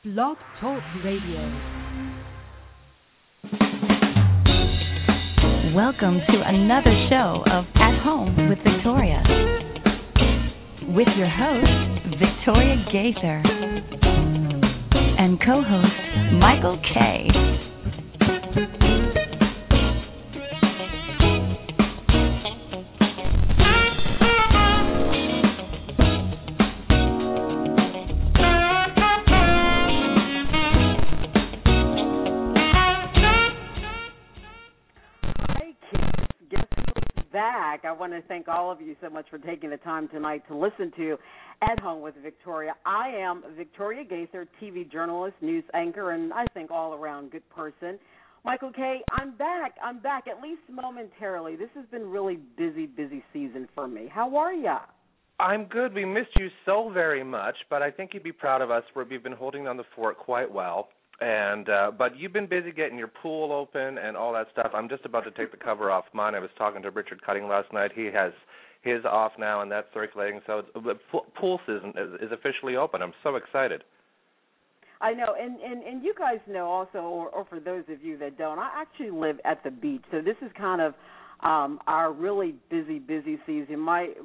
Blog Talk Radio. Welcome to another show of At Home with Victoria. With your host, Victoria Gaither, and co-host, Michael Kay. I want to thank all of you so much for taking the time tonight to listen to At Home with Victoria. I am Victoria Gaither, TV journalist, news anchor, and I think all-around good person. Michael Kay, I'm back, at least momentarily. This has been really busy season for me. How are ya? I'm good. We missed you so very much, but I think you'd be proud of us where we've been holding down the fort quite well. And but you've been busy getting your pool open and all that stuff. I'm just about to take the cover off mine. I was talking to Richard Cutting last night. He has his off now, and that's circulating. So pool season is officially open. I'm so excited. I know, and you guys know also, or for those of you that don't, I actually live at the beach. So this is kind of our really busy season.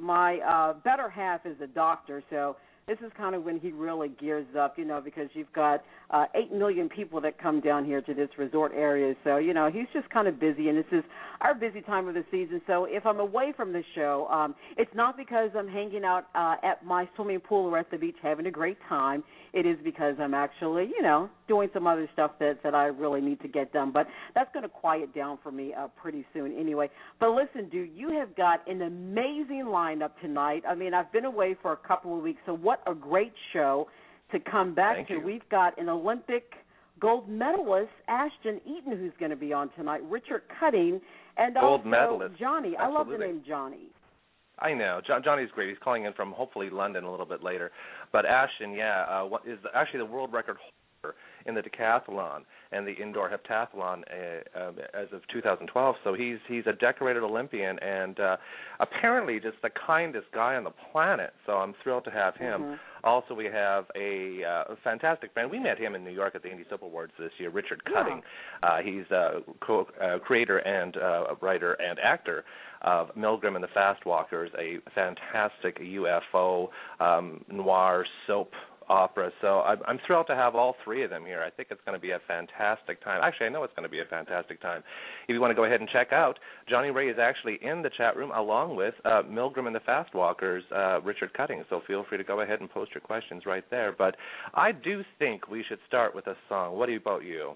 My better half is a doctor, so this is kind of when he really gears up, because you've got 8 million people that come down here to this resort area. So, he's just kind of busy, and this is our busy time of the season. So if I'm away from the show, it's not because I'm hanging out at my swimming pool or at the beach having a great time. It is because I'm actually, doing some other stuff that I really need to get done. But that's going to quiet down for me pretty soon anyway. But listen, dude, you have got an amazing lineup tonight. I mean, I've been away for a couple of weeks, so what a great show to come back Thank to. you. We've got an Olympic gold medalist, Ashton Eaton, who's going to be on tonight, Richard Cutting, and gold also medalist. Johnny. Absolutely. I love the name Johnny. I know. Johnny's great. He's calling in from hopefully London a little bit later. But Ashton, is actually the world record holder in the decathlon and the indoor heptathlon as of 2012. So he's a decorated Olympian and apparently just the kindest guy on the planet. So I'm thrilled to have him. Mm-hmm. Also, we have a fantastic friend. We met him in New York at the Indie Soap Awards this year, Richard Cutting. He's a creator and writer and actor of Milgram and the Fast Walkers, a fantastic UFO noir soap opera. So I'm thrilled to have all three of them here. I think it's going to be a fantastic time. Actually, I know it's going to be a fantastic time. If you want to go ahead and check out, Johnny Ray is actually in the chat room along with Milgram and the Fast Walkers, Richard Cutting. So feel free to go ahead and post your questions right there. But I do think we should start with a song. What about you?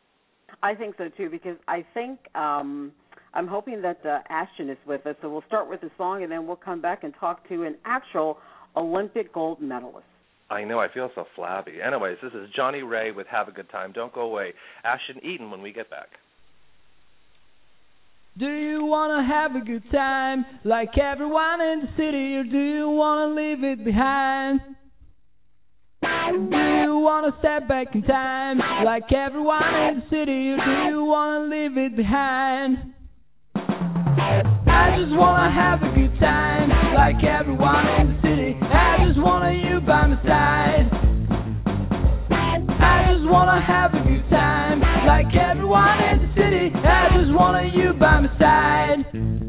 I think so, too, because I think I'm hoping that Ashton is with us. So we'll start with the song, and then we'll come back and talk to an actual Olympic gold medalist. I know, I feel so flabby. Anyways, this is Johnny Ray with Have a Good Time. Don't go away. Ashton Eaton when we get back. Do you want to have a good time like everyone in the city, or do you want to leave it behind? Do you want to step back in time like everyone in the city, or do you want to leave it behind? I just want to have a good time like everyone in the city. I just want you by my side. I just want to have a good time like everyone in the city. I just want you by my side.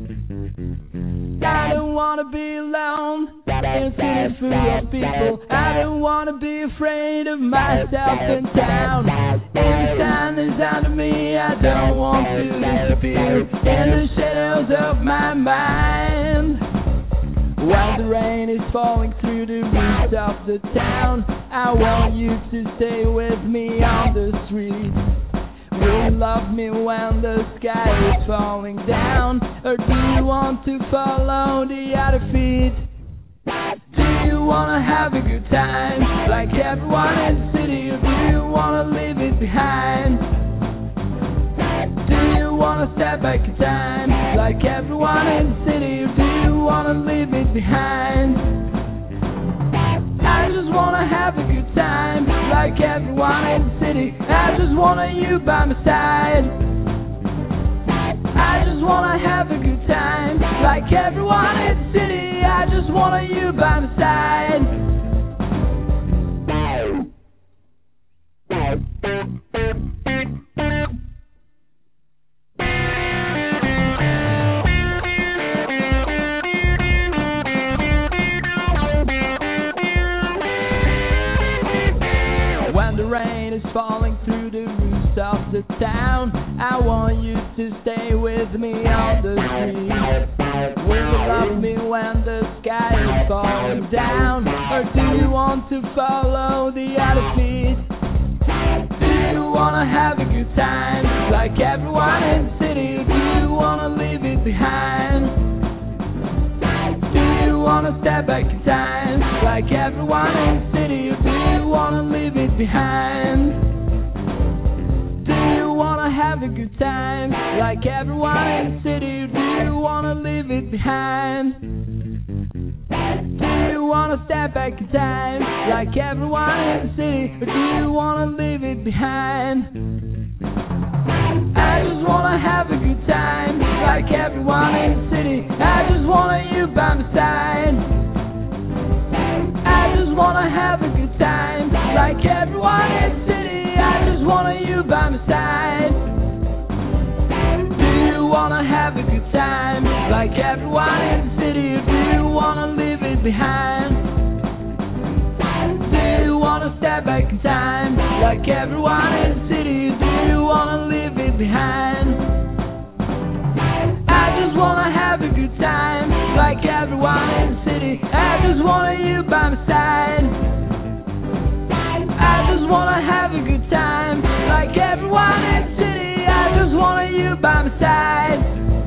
I don't want to be alone in a city full of people. I don't want to be afraid of myself in town. Every time there's under me, I don't want to disappear in the shadows of my mind. While the rain is falling through the roofs of the town, I want you to stay with me on the street. Will you love me when the sky is falling down, or do you want to follow the other feet? Do you want to have a good time like everyone in the city, or do you want to leave it behind? Do you want to step back in time like everyone in the city, or do you want to leave it behind? I just want to have a good time like everyone in the city. I just want you by my side. I just want to have a good time like everyone in the city. I just want you by my side. When the rain is falling through the roofs of the town, I want you to stay with me on the street. Will you love me when the sky is falling down? Or do you want to follow the other feet? Do you wanna have a good time like everyone in the city? Or do you wanna leave it behind? Do you wanna step back in time like everyone in the city? Or do you wanna leave it behind? Do you wanna have a good time like everyone in the city? Or do you wanna leave it behind? Do you wanna step back in time like everyone in the city? Or do you wanna leave it behind? I just wanna have a good time like everyone in the city. I just want you by my side. I just wanna have a good time like everyone in the city. I just want you by my side. Do you wanna have a good time like everyone in the city? Or do you wanna leave it behind? Do you wanna step back in time like everyone in the city? Or do you wanna leave it behind? I just wanna have a good time like everyone in the city. I just want you by my side. I just wanna have a good time like everyone in the city. I just want you by my side.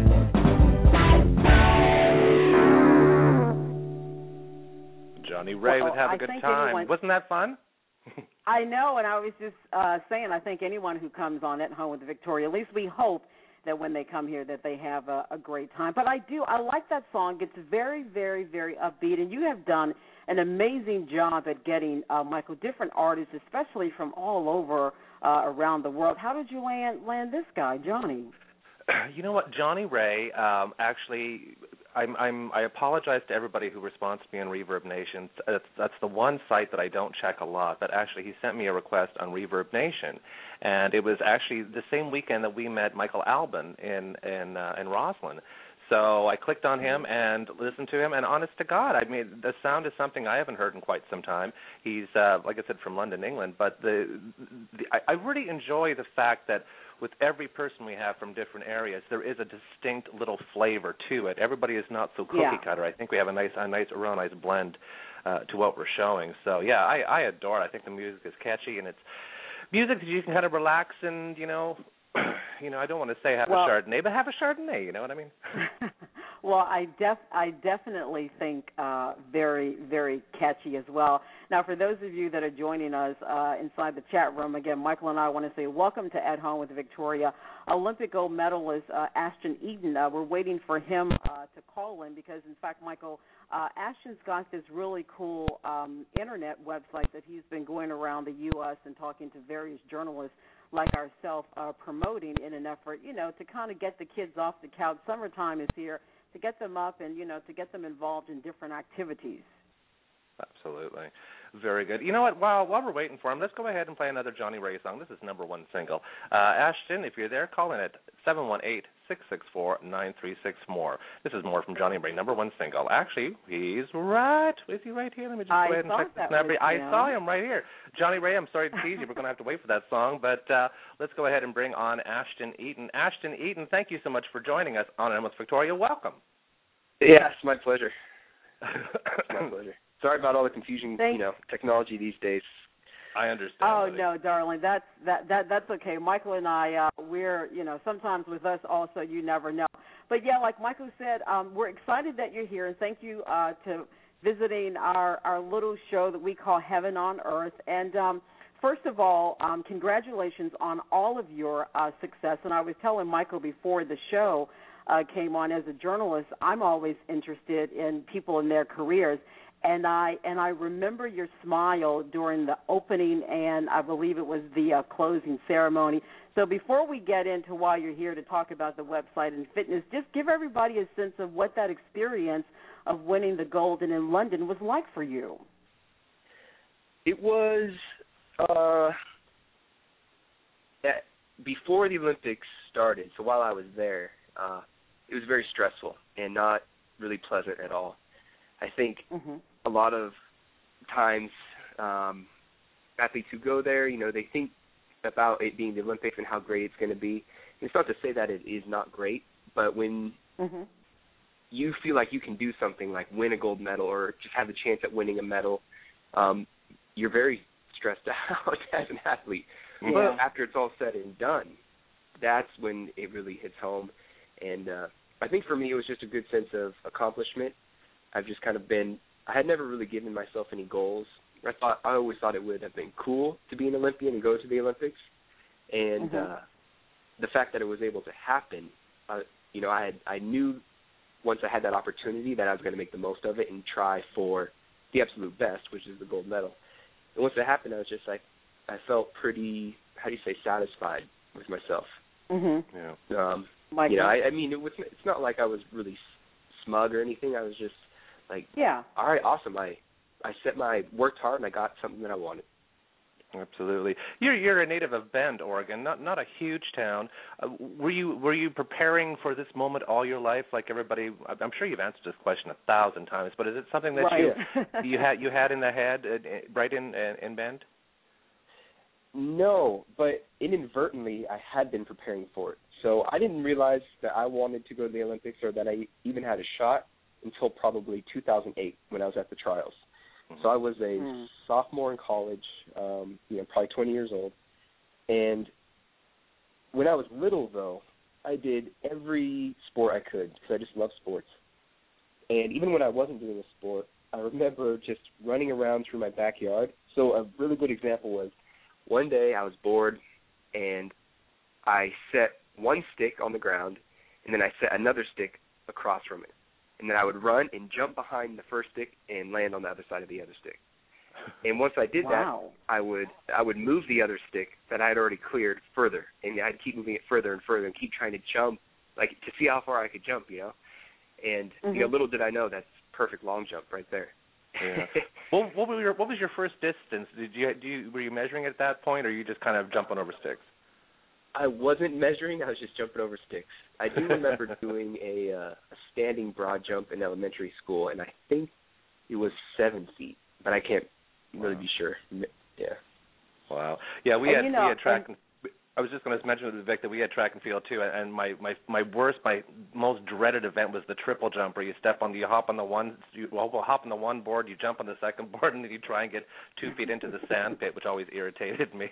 Johnny Ray would have a good time. Wasn't that fun? I know, and I was just saying, I think anyone who comes on At Home with Victoria, at least we hope that when they come here that they have a great time. But I like that song. It's very, very, very upbeat, and you have done an amazing job at getting, Michael, different artists, especially from all over around the world. How did you land this guy, Johnny? You know what, Johnny Ray, actually, I apologize to everybody who responds to me on Reverb Nation. That's the one site that I don't check a lot, but actually he sent me a request on Reverb Nation, and it was actually the same weekend that we met Michael Albin in Roslyn. So I clicked on him and listened to him, and honest to God, I mean, the sound is something I haven't heard in quite some time. He's, like I said, from London, England, but I really enjoy the fact that with every person we have from different areas, there is a distinct little flavor to it. Everybody is not so cookie cutter. I think we have a real nice blend to what we're showing. So yeah, I adore it. I think the music is catchy, and it's music that you can kind of relax and I don't want to say have a Chardonnay, but have a Chardonnay. You know what I mean? Well, I definitely think very, very catchy as well. Now, for those of you that are joining us inside the chat room, again, Michael and I want to say welcome to At Home with Victoria. Olympic gold medalist Ashton Eaton, we're waiting for him to call in because, in fact, Michael, Ashton's got this really cool Internet website that he's been going around the U.S. and talking to various journalists like ourselves promoting in an effort, to kind of get the kids off the couch. Summertime is here, to get them up and, to get them involved in different activities. Absolutely. Very good. You know what? While we're waiting for him, let's go ahead and play another Johnny Ray song. This is number one single. Ashton, if you're there, call in at 718-664-936-MORE. This is more from Johnny Ray, number one single. Actually, he's right with you right here. Let me just go ahead and check this number. I saw him right here. Johnny Ray, I'm sorry to tease you. We're going to have to wait for that song, but let's go ahead and bring on Ashton Eaton. Ashton Eaton, thank you so much for joining us on At Victoria. Welcome. Yeah, it's my pleasure. It's my pleasure. Sorry about all the confusion, technology these days. I understand. Oh, buddy. no, darling, that's okay. Michael and I, we're, sometimes with us also, you never know. But, yeah, like Michael said, we're excited that you're here, and thank you to visiting our little show that we call Heaven on Earth. And first of all, congratulations on all of your success. And I was telling Michael before the show came on, as a journalist, I'm always interested in people and their careers. And I remember your smile during the opening and I believe it was the closing ceremony. So before we get into why you're here to talk about the website and fitness, just give everybody a sense of what that experience of winning the gold and in London was like for you. It was before the Olympics started, so while I was there, it was very stressful and not really pleasant at all. I think a lot of times athletes who go there, they think about it being the Olympics and how great it's going to be. And it's not to say that it is not great, but when you feel like you can do something like win a gold medal or just have the chance at winning a medal, you're very stressed out as an athlete. Yeah. But after it's all said and done, that's when it really hits home. And I think for me it was just a good sense of accomplishment. I've just kind of I had never really given myself any goals. I always thought it would have been cool to be an Olympian and go to the Olympics. And the fact that it was able to happen, I knew once I had that opportunity that I was going to make the most of it and try for the absolute best, which is the gold medal. And once it happened, I was just like, I felt pretty, satisfied with myself. Yeah. I mean, it's not like I was really smug or anything. I was just like, all right, awesome. I worked hard and I got something that I wanted. Absolutely. You're a native of Bend, Oregon, not a huge town. Were you preparing for this moment all your life, like everybody? I'm sure you've answered this question 1,000 times, but is it something that you had in the head right in Bend? No, but inadvertently I had been preparing for it. So I didn't realize that I wanted to go to the Olympics or that I even had a shot until probably 2008 when I was at the trials. So I was a sophomore in college, probably 20 years old. And when I was little, though, I did every sport I could because I just love sports. And even when I wasn't doing a sport, I remember just running around through my backyard. So a really good example was one day I was bored and I set one stick on the ground and then I set another stick across from it. And then I would run and jump behind the first stick and land on the other side of the other stick. And once I did that, I would move the other stick that I had already cleared further, and I'd keep moving it further and further and keep trying to jump, like to see how far I could jump, And little did I know that's perfect long jump right there. Yeah. Well, what was your first distance? Were you measuring at that point, or you just kind of jumping over sticks? I wasn't measuring. I was just jumping over sticks. I do remember doing a standing broad jump in elementary school, and I think it was 7 feet, but I can't really be sure. Yeah. Wow. Yeah, we had track. I was just going to mention to Vic that we had track and field too, and my most dreaded event was the triple jump, where you hop on the one board, you jump on the second board, and then you try and get 2 feet into the sand pit, which always irritated me.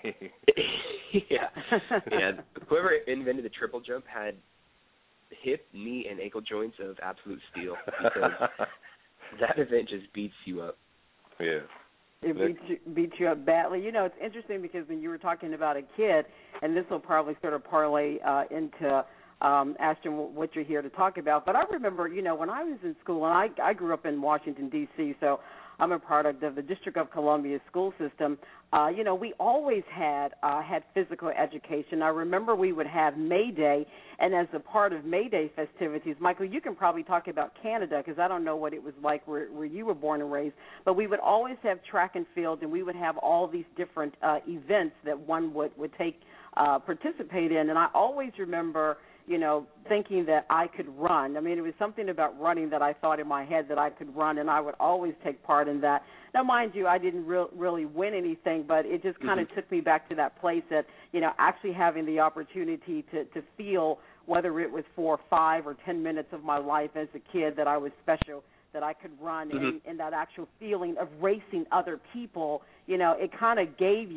Yeah. Whoever invented the triple jump had hip, knee, and ankle joints of absolute steel, because that event just beats you up. Yeah. It beats you up badly. It's interesting because when you were talking about a kid, and this will probably sort of parlay into Ashton what you're here to talk about, but I remember, when I was in school, and I grew up in Washington, D.C., so I'm a product of the District of Columbia school system. We always had physical education. I remember we would have May Day, and as a part of May Day festivities, Michael, you can probably talk about Canada because I don't know what it was like where you were born and raised, but we would always have track and field, and we would have all these different events that one would participate in, and I always remember thinking that I could run. I mean, it was something about running that I thought in my head that I could run, and I would always take part in that. Now, mind you, I didn't really win anything, but it just kind of took me back to that place that, actually having the opportunity to feel, whether it was for 5 or 10 minutes of my life as a kid, that I was special, that I could run, and that actual feeling of racing other people, it kind of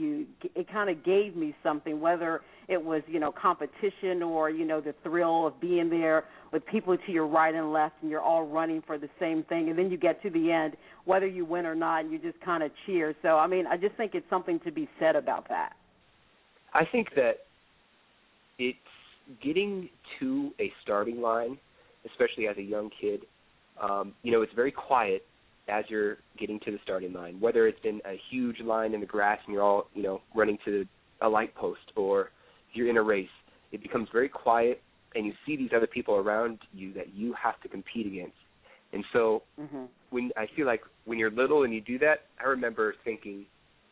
gave me something, whether it was, competition or, the thrill of being there with people to your right and left, and you're all running for the same thing, and then you get to the end, whether you win or not, and you just kind of cheer. So, I mean, I just think it's something to be said about that. I think that it's getting to a starting line, especially as a young kid. It's very quiet as you're getting to the starting line, whether it's in a huge line in the grass and you're all, running to a light post, or you're in a race. It becomes very quiet, and you see these other people around you that you have to compete against. And so I feel like when you're little and you do that, I remember thinking,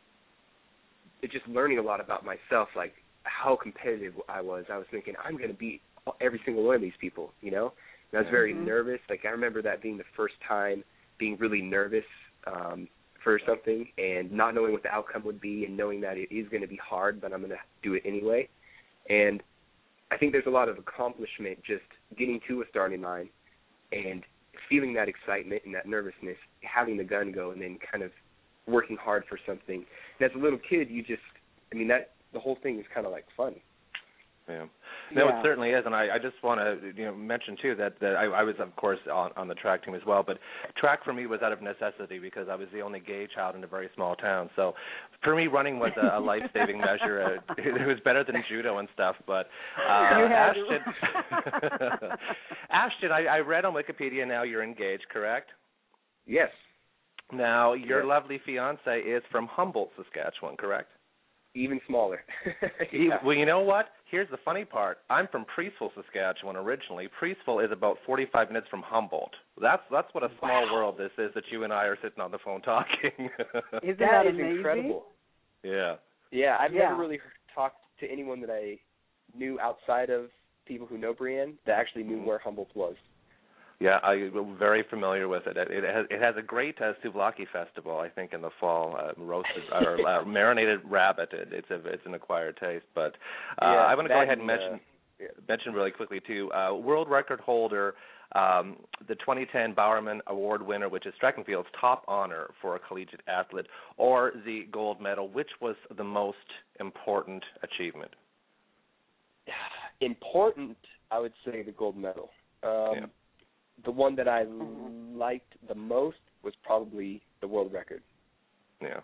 just learning a lot about myself, like how competitive I was. I was thinking, I'm going to beat every single one of these people, And I was very nervous. Like, I remember that being the first time being really nervous for something and not knowing what the outcome would be and knowing that it is going to be hard, but I'm going to do it anyway. And I think there's a lot of accomplishment just getting to a starting line and feeling that excitement and that nervousness, having the gun go, and then kind of working hard for something. And as a little kid, the whole thing is kind of like fun. Yeah. No, it certainly is, and I just want to mention too that I was of course on the track team as well, but track for me was out of necessity because I was the only gay child in a very small town. So for me, running was a life-saving measure. It was better than judo and stuff. But Ashton, I read on Wikipedia now you're engaged, correct? Yes. Now your lovely fiance is from Humboldt, Saskatchewan, correct? Even smaller. Yeah. Well, you know what? Here's the funny part. I'm from Priestville, Saskatchewan originally. Priestville is about 45 minutes from Humboldt. That's what a small world this is that you and I are sitting on the phone talking. Isn't that amazing? Incredible. Yeah. Yeah, I've never really talked to anyone that I knew outside of people who know Brienne that actually knew where Humboldt was. Yeah, I'm very familiar with it. It has a great souvlaki festival, I think, in the fall. Roasted or marinated rabbit. It's an acquired taste. But I want to go ahead and mention really quickly too. World record holder, the 2010 Bowerman Award winner, which is track and field's top honor for a collegiate athlete, or the gold medal. Which was the most important achievement? Important, I would say the gold medal. The one that I liked the most was probably the world record. Yeah.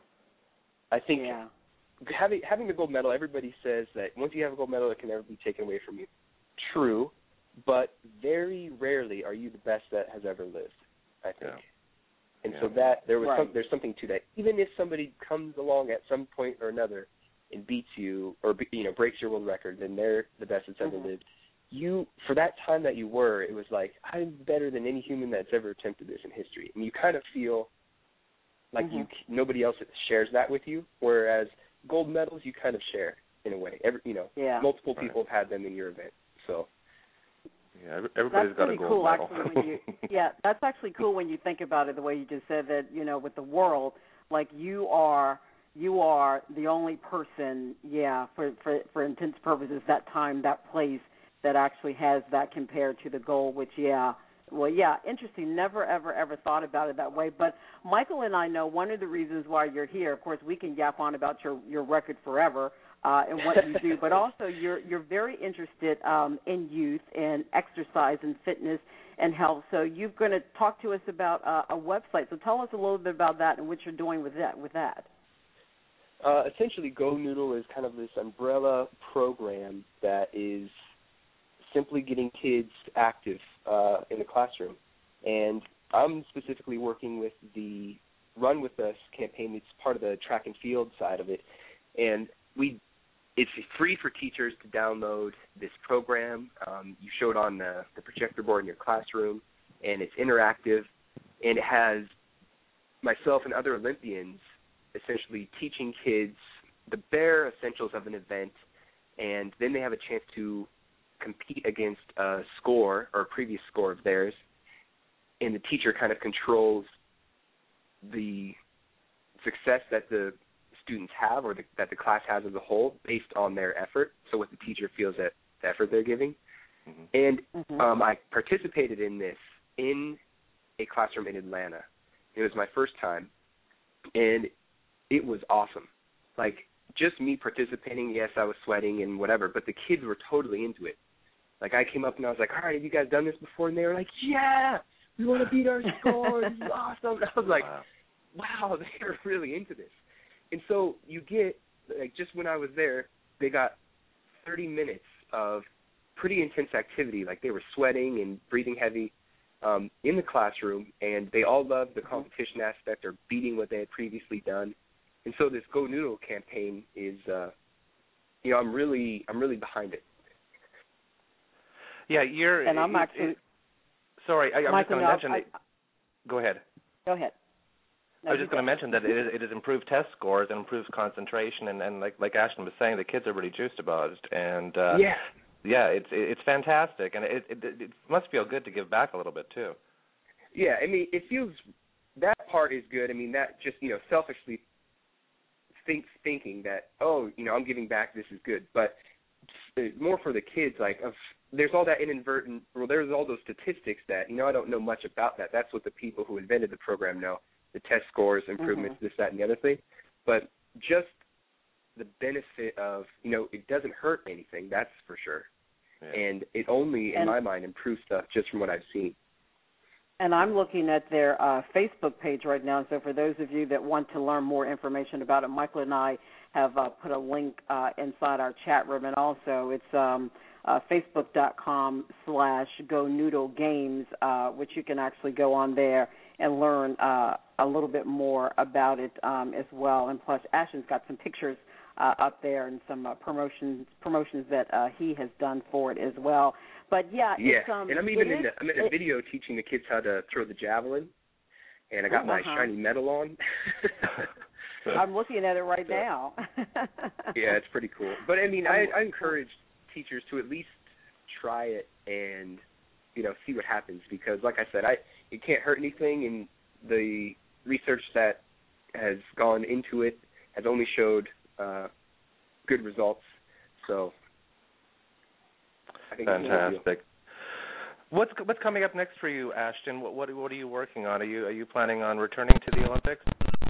I think having the gold medal, everybody says that once you have a gold medal, it can never be taken away from you. True, but very rarely are you the best that has ever lived, I think. Yeah. And so that there's something to that. Even if somebody comes along at some point or another and beats you or breaks your world record, then they're the best that's ever lived. You, for that time that you were, it was like, I'm better than any human that's ever attempted this in history. And you kind of feel like nobody else shares that with you, whereas gold medals you kind of share in a way. Multiple people have had them in your event. So yeah, everybody's got a gold medal. Actually, that's actually cool when you think about it, the way you just said that, with the world, like you are the only person, for intents purposes, that time, that place, that actually has that compared to the goal, which, interesting. Never, ever thought about it that way. But Michael and I know one of the reasons why you're here, of course, we can yap on about your record forever and what you do, but also you're very interested in youth and exercise and fitness and health. So you're going to talk to us about a website. So tell us a little bit about that and what you're doing with that. Essentially, Go Noodle is kind of this umbrella program that is simply getting kids active in the classroom. And I'm specifically working with the Run With Us campaign. It's part of the track and field side of it. And it's free for teachers to download this program. You show it on the projector board in your classroom, and it's interactive. And it has myself and other Olympians essentially teaching kids the bare essentials of an event, and then they have a chance to compete against a score or a previous score of theirs, and the teacher kind of controls the success that the students have or that the class has as a whole based on their effort, so what the teacher feels that the effort they're giving. And I participated in this in a classroom in Atlanta. It was my first time, and it was awesome. Like, just me participating, yes, I was sweating and whatever, but the kids were totally into it. Like, I came up and I was like, all right, have you guys done this before? And they were like, yeah, we want to beat our score. This is awesome. And I was like, wow, they're really into this. And so you get, like, just when I was there, they got 30 minutes of pretty intense activity. Like, they were sweating and breathing heavy in the classroom, and they all loved the competition aspect or beating what they had previously done. And so this Go Noodle campaign is, I'm really behind it. Yeah, you're. And I'm actually. Sorry, I'm just going to mention. Go ahead. Go ahead. No, I was just going to mention that it has improved test scores and improves concentration, and like Ashton was saying, the kids are really juiced about it, and it's fantastic, and it must feel good to give back a little bit too. Yeah, I mean, it feels that part is good. I mean, that just, selfishly thinking that, I'm giving back, this is good. But more for the kids, there's all that there's all those statistics that, I don't know much about that. That's what the people who invented the program know, the test scores, improvements, this, that, and the other thing. But just the benefit of, it doesn't hurt anything, that's for sure. Yeah. And it only, in my mind, improves stuff just from what I've seen. And I'm looking at their Facebook page right now. So for those of you that want to learn more information about it, Michael and I have put a link inside our chat room. And also it's facebook.com/GoNoodleGames, which you can actually go on there and learn a little bit more about it as well. And plus, Ashton's got some pictures up there and some promotions that he has done for it as well. But yeah, it's, and I'm even in a video teaching the kids how to throw the javelin, and I got my shiny medal on. I'm looking at it right now. Yeah, it's pretty cool. But I mean, I encourage teachers to at least try it and see what happens, because like I said, it can't hurt anything, and the research that has gone into it has only showed good results. So I think fantastic. What's coming up next for you, Ashton? What are you working on? Are you planning on returning to the Olympics?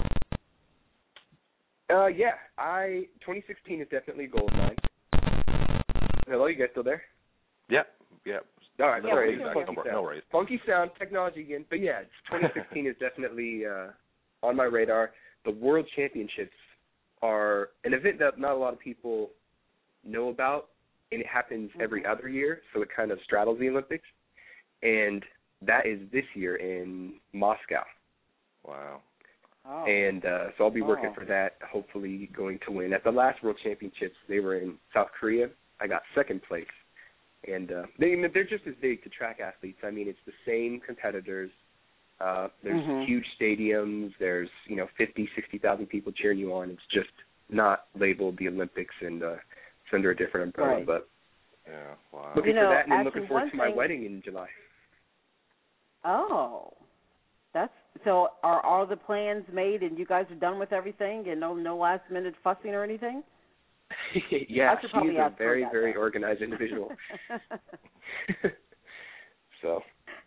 2016 is definitely a goal of mine. Hello, you guys still there? Yeah. All right, sorry. No worries. Funky sound, technology again. But yeah, 2016 is definitely on my radar. The World Championships are an event that not a lot of people know about, and it happens every other year, so it kind of straddles the Olympics. And that is this year in Moscow. Wow. Oh. And so I'll be working for that, hopefully going to win. At the last World Championships, they were in South Korea. I got second place. And they're just as big to track athletes. I mean, it's the same competitors. There's huge stadiums. There's 50, 60,000 people cheering you on. It's just not labeled the Olympics, and it's under a different umbrella. Right. But yeah, wow. Looking for that, and then looking forward to my wedding in July. Oh, so. Are all the plans made, and you guys are done with everything, and no last minute fussing or anything? Yeah, she's a very, very organized individual. So.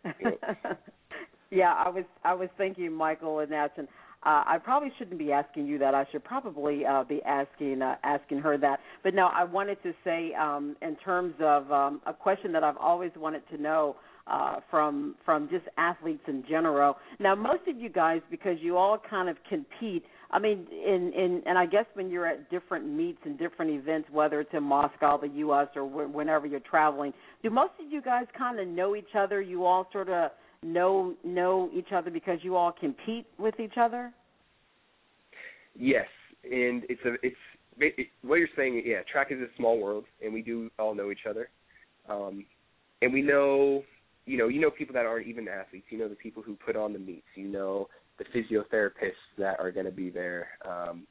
Yeah, I was thinking, Michael and Ashton, I probably shouldn't be asking you that. I should probably be asking her that. But no, I wanted to say, in terms of a question that I've always wanted to know from just athletes in general. Now, most of you guys, because you all kind of compete, I mean, and I guess when you're at different meets and different events, whether it's in Moscow, the U.S., or whenever you're traveling, do most of you guys kind of know each other? You all sort of know each other because you all compete with each other? Yes, and it's what you're saying. Yeah, track is a small world, and we do all know each other, and we know, you know people that aren't even athletes. You know the people who put on the meets. You know the physiotherapists that are going to be there. Kind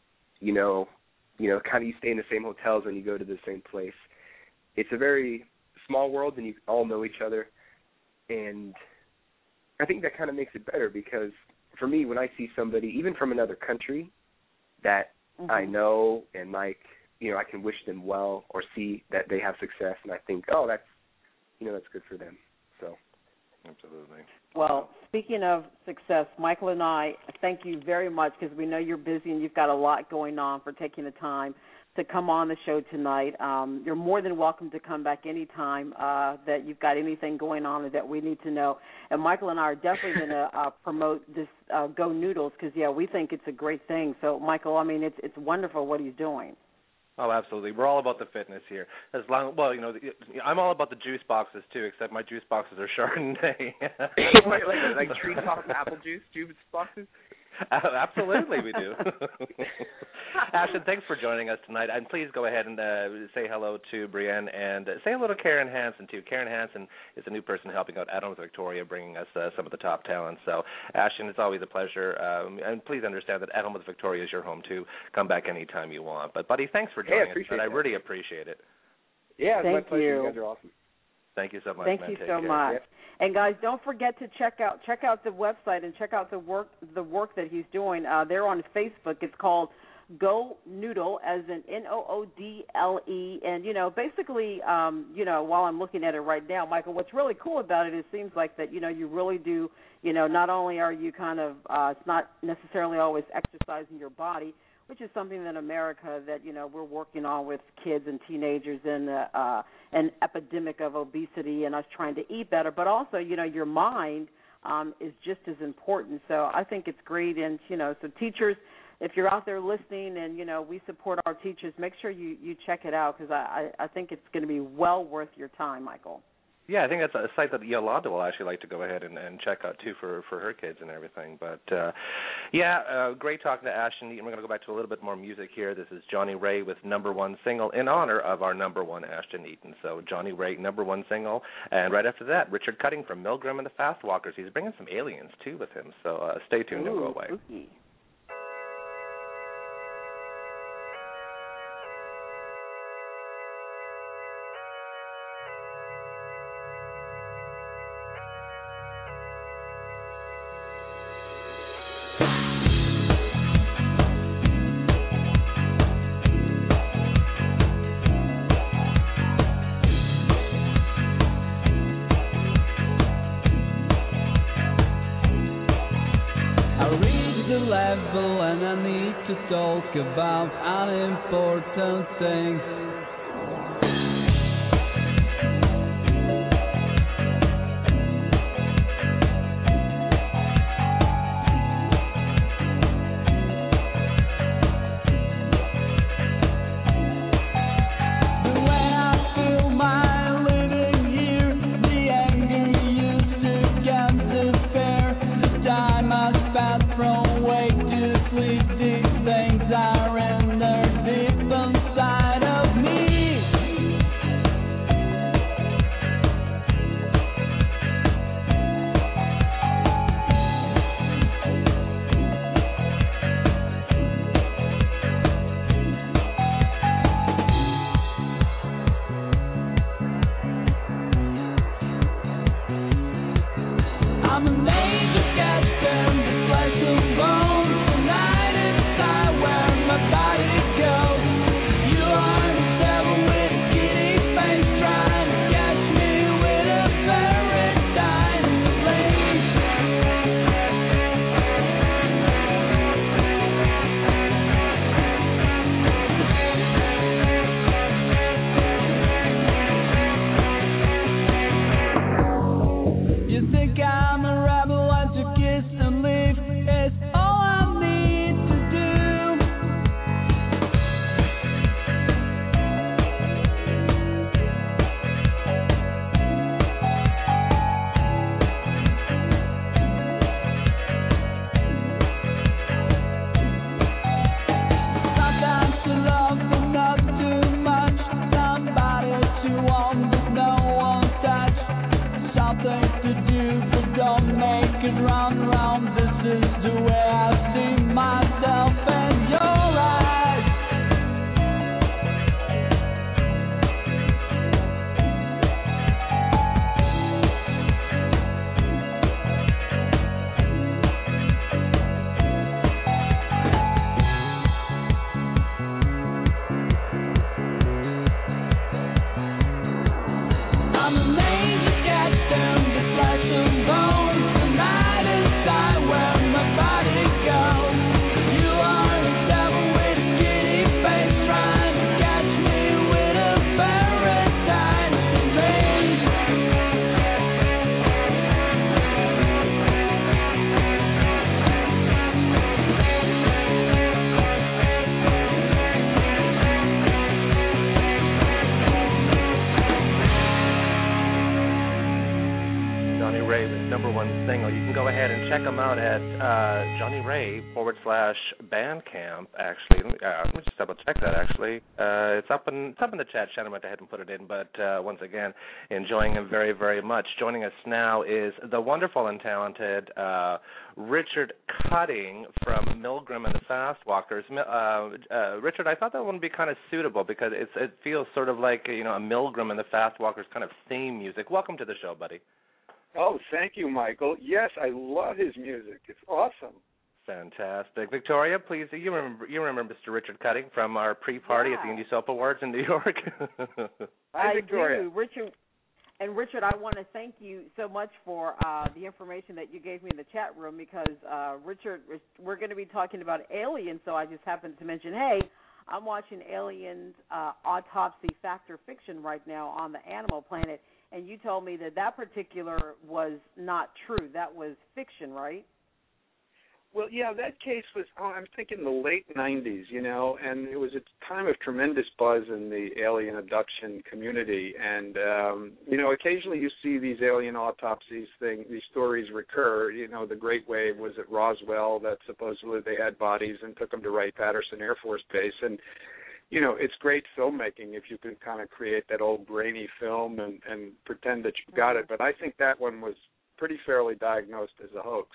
of you stay in the same hotels when you go to the same place. It's a very small world, and you all know each other, and I think that kind of makes it better, because for me, when I see somebody, even from another country, that I know and I can wish them well or see that they have success, and I think, that's good for them. So, absolutely. Well, speaking of success, Michael and I thank you very much, because we know you're busy and you've got a lot going on, for taking the time to come on the show tonight. You're more than welcome to come back anytime that you've got anything going on that we need to know. And Michael and I are definitely going to promote this Go Noodles, because, we think it's a great thing. So, Michael, I mean, it's wonderful what he's doing. Oh, absolutely. We're all about the fitness here. I'm all about the juice boxes, too, except my juice boxes are Chardonnay. like treetop apple juice boxes? Absolutely, we do. Ashton, thanks for joining us tonight. And please go ahead and say hello to Brienne, and say hello to Karen Hansen, too. Karen Hansen is a new person helping out Adam with Victoria, bringing us some of the top talents. So, Ashton, it's always a pleasure. And please understand that Adam with Victoria is your home, too. Come back anytime you want. But, buddy, thanks for joining us tonight. I really appreciate it. Yeah, it's Thank my pleasure. You guys are awesome. Thank you so much. Thank man. you Take so care. much. Yep. And guys, don't forget to check out the website and check out the work that he's doing. They're on Facebook. It's called Go Noodle, as in Noodle. And basically, while I'm looking at it right now, Michael, what's really cool about it, it seems like that you really do. Not only are you kind of, it's not necessarily always exercising your body, which is something in America that we're working on with kids and teenagers, and an epidemic of obesity and us trying to eat better. But also, your mind is just as important. So I think it's great. And so teachers, if you're out there listening, and we support our teachers, make sure you check it out, because I think it's going to be well worth your time, Michael. Yeah, I think that's a site that Yolanda will actually like to go ahead and check out, too, for her kids and everything. But, great talking to Ashton Eaton. We're going to go back to a little bit more music here. This is Johnny Ray with number one single in honor of our number one Ashton Eaton. So Johnny Ray, number one single. And right after that, Richard Cutting from Milgram and the Fast Walkers. He's bringing some aliens, too, with him. So stay tuned. Don't go away. Spooky. And I need to talk about unimportant things. The way I feel my living here, the anger used to can't despair. The time I spent from wake to sleep, these things I render deep inside of me. you can go ahead and check them out at Johnny Ray /Bandcamp. Actually, let me just double check that. Actually, it's up in the chat. Shannon went ahead and put it in. But once again, enjoying him very, very much. Joining us now is the wonderful and talented Richard Cutting from Milgram and the Fast Walkers. Richard, I thought that one would be kind of suitable because it feels sort of like a Milgram and the Fast Walkers kind of theme music. Welcome to the show, buddy. Oh, thank you, Michael. Yes, I love his music. It's awesome. Fantastic. Victoria, please, you remember Mr. Richard Cutting from our pre-party at the Indie Soap Awards in New York? Hi, Victoria. Do. Richard, I want to thank you so much for the information that you gave me in the chat room because, Richard, we're going to be talking about Aliens, so I just happened to mention, hey, I'm watching Aliens Autopsy Fact or Fiction right now on the Animal Planet, and you told me that particular was not true. That was fiction, right? Well, yeah, that case was, I'm thinking the late 90s, and it was a time of tremendous buzz in the alien abduction community. And, occasionally you see these alien autopsies these stories recur. The Great Wave was at Roswell that supposedly they had bodies and took them to Wright-Patterson Air Force Base. And, it's great filmmaking if you can kind of create that old grainy film and pretend that you've got it. But I think that one was pretty fairly diagnosed as a hoax.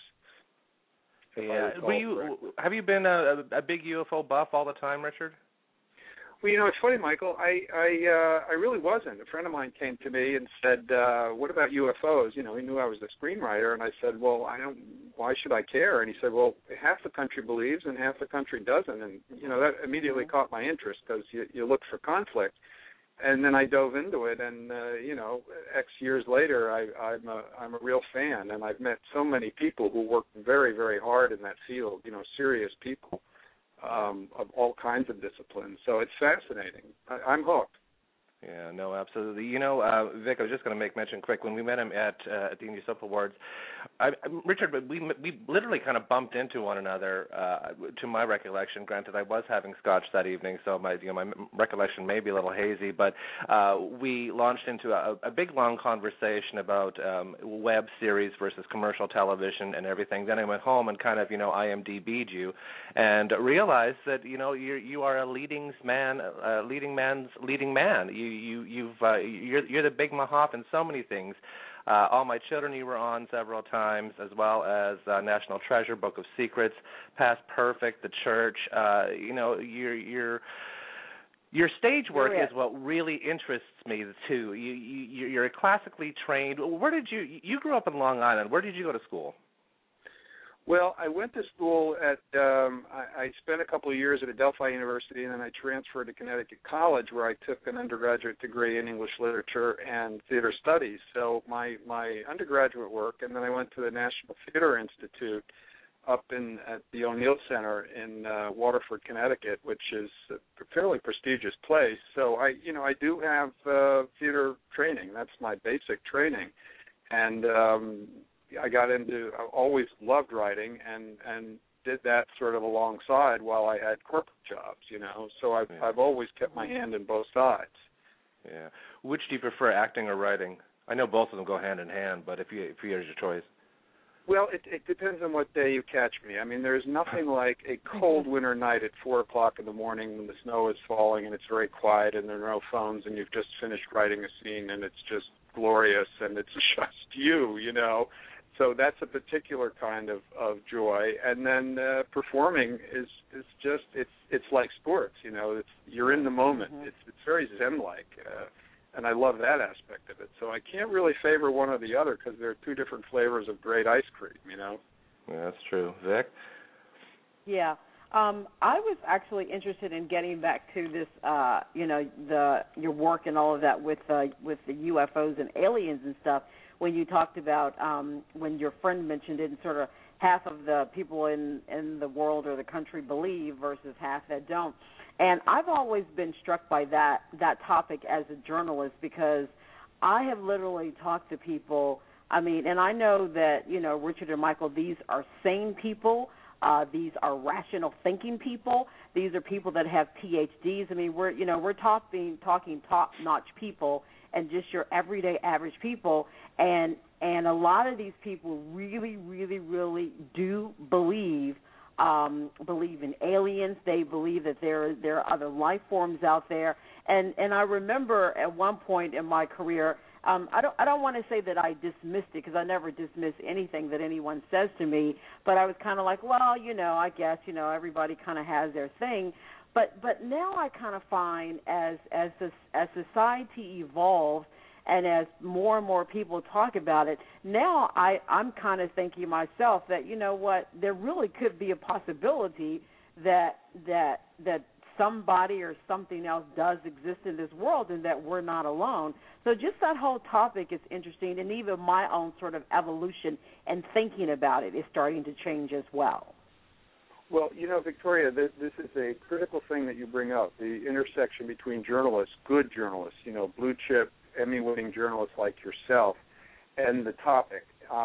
Yeah. Have you been a big UFO buff all the time, Richard? Well, it's funny, Michael. I really wasn't. A friend of mine came to me and said, "What about UFOs?" He knew I was a screenwriter, and I said, "Well, I don't. Why should I care?" And he said, "Well, half the country believes and half the country doesn't." And that immediately caught my interest because you look for conflict. And then I dove into it, and X years later, I'm a real fan, and I've met so many people who work very, very hard in that field. Serious people of all kinds of disciplines. So it's fascinating. I'm hooked. Yeah, no, absolutely. Vic, I was just going to make mention quick. When we met him at the Indie Soap Awards, Richard, we literally kind of bumped into one another. To my recollection, granted, I was having scotch that evening, so my recollection may be a little hazy. But we launched into a big, long conversation about web series versus commercial television and everything. Then I went home and kind of IMDb'd you, and realized that you are a leading man's leading man. You're the big mahop in so many things. All My Children you were on several times, as well as National Treasure, Book of Secrets, Past Perfect, The Church. Your stage work is what really interests me too. You're classically trained. Where did you grew up in Long Island? Where did you go to school? Well, I went to school at, I spent a couple of years at Adelphi University, and then I transferred to Connecticut College, where I took an undergraduate degree in English Literature and Theater Studies. So my undergraduate work, and then I went to the National Theater Institute up at the O'Neill Center in Waterford, Connecticut, which is a fairly prestigious place. So I do have theater training. That's my basic training. And I always loved writing and did that sort of alongside while I had corporate jobs, So I've always kept my hand in both sides. Yeah. Which do you prefer, acting or writing? I know both of them go hand in hand, but if here's your choice. Well, it depends on what day you catch me. I mean, there's nothing like a cold winter night at 4 o'clock in the morning when the snow is falling and it's very quiet and there are no phones and you've just finished writing a scene and it's just glorious and it's just you, So that's a particular kind of joy. And then performing is just it's like sports, you're in the moment. Mm-hmm. It's very zen-like, and I love that aspect of it. So I can't really favor one or the other because there are two different flavors of great ice cream, Yeah, that's true. Vic? Yeah. I was actually interested in getting back to this, your work and all of that with the UFOs and aliens and stuff. When you talked about when your friend mentioned it, and sort of half of the people in the world or the country believe versus half that don't. And I've always been struck by that topic as a journalist because I have literally talked to people. I mean, and I know that Richard and Michael, these are sane people. These are rational thinking people. These are people that have PhDs. I mean, we're talking top-notch people and just your everyday average people. And And a lot of these people really, really, really do believe in aliens. They believe that there are other life forms out there. And I remember at one point in my career, I don't want to say that I dismissed it, because I never dismiss anything that anyone says to me. But I was kind of like, well, I guess everybody kind of has their thing. But now I kind of find as society evolves, and as more and more people talk about it, now I'm kind of thinking myself that, you know what, there really could be a possibility that somebody or something else does exist in this world and that we're not alone. So just that whole topic is interesting, and even my own sort of evolution and thinking about it is starting to change as well. Well, Victoria, this is a critical thing that you bring up, the intersection between journalists, good journalists, blue-chip, Emmy-winning journalists like yourself, and the topic.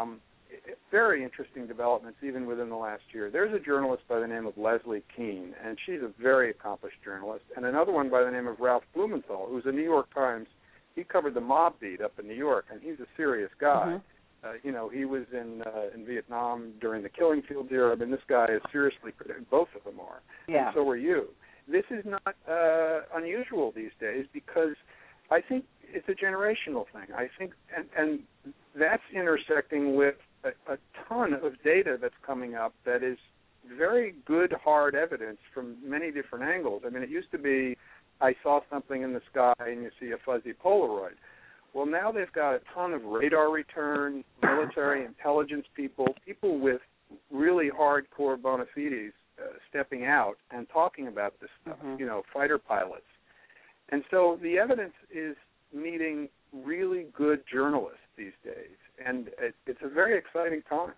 Very interesting developments even within the last year. There's a journalist by the name of Leslie Kean, and she's a very accomplished journalist, and another one by the name of Ralph Blumenthal, who's a New York Times. He covered the mob beat up in New York, and he's a serious guy. Mm-hmm. He was in Vietnam during the Killing Fields era. I mean, this guy is seriously critical. Both of them are. Yeah. And so are you. This is not unusual these days, because I think it's a generational thing. I think, and that's intersecting with a ton of data that's coming up that is very good, hard evidence from many different angles. I mean, it used to be, I saw something in the sky and you see a fuzzy Polaroid. Well, now they've got a ton of radar returns, military intelligence people with really hardcore bona fides stepping out and talking about this stuff, fighter pilots. And so the evidence is meeting really good journalists these days, and it's a very exciting time.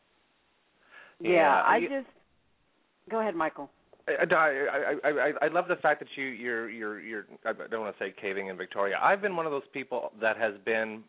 Yeah, go ahead, Michael. I love the fact that you're I don't want to say caving in, Victoria. I've been one of those people that has been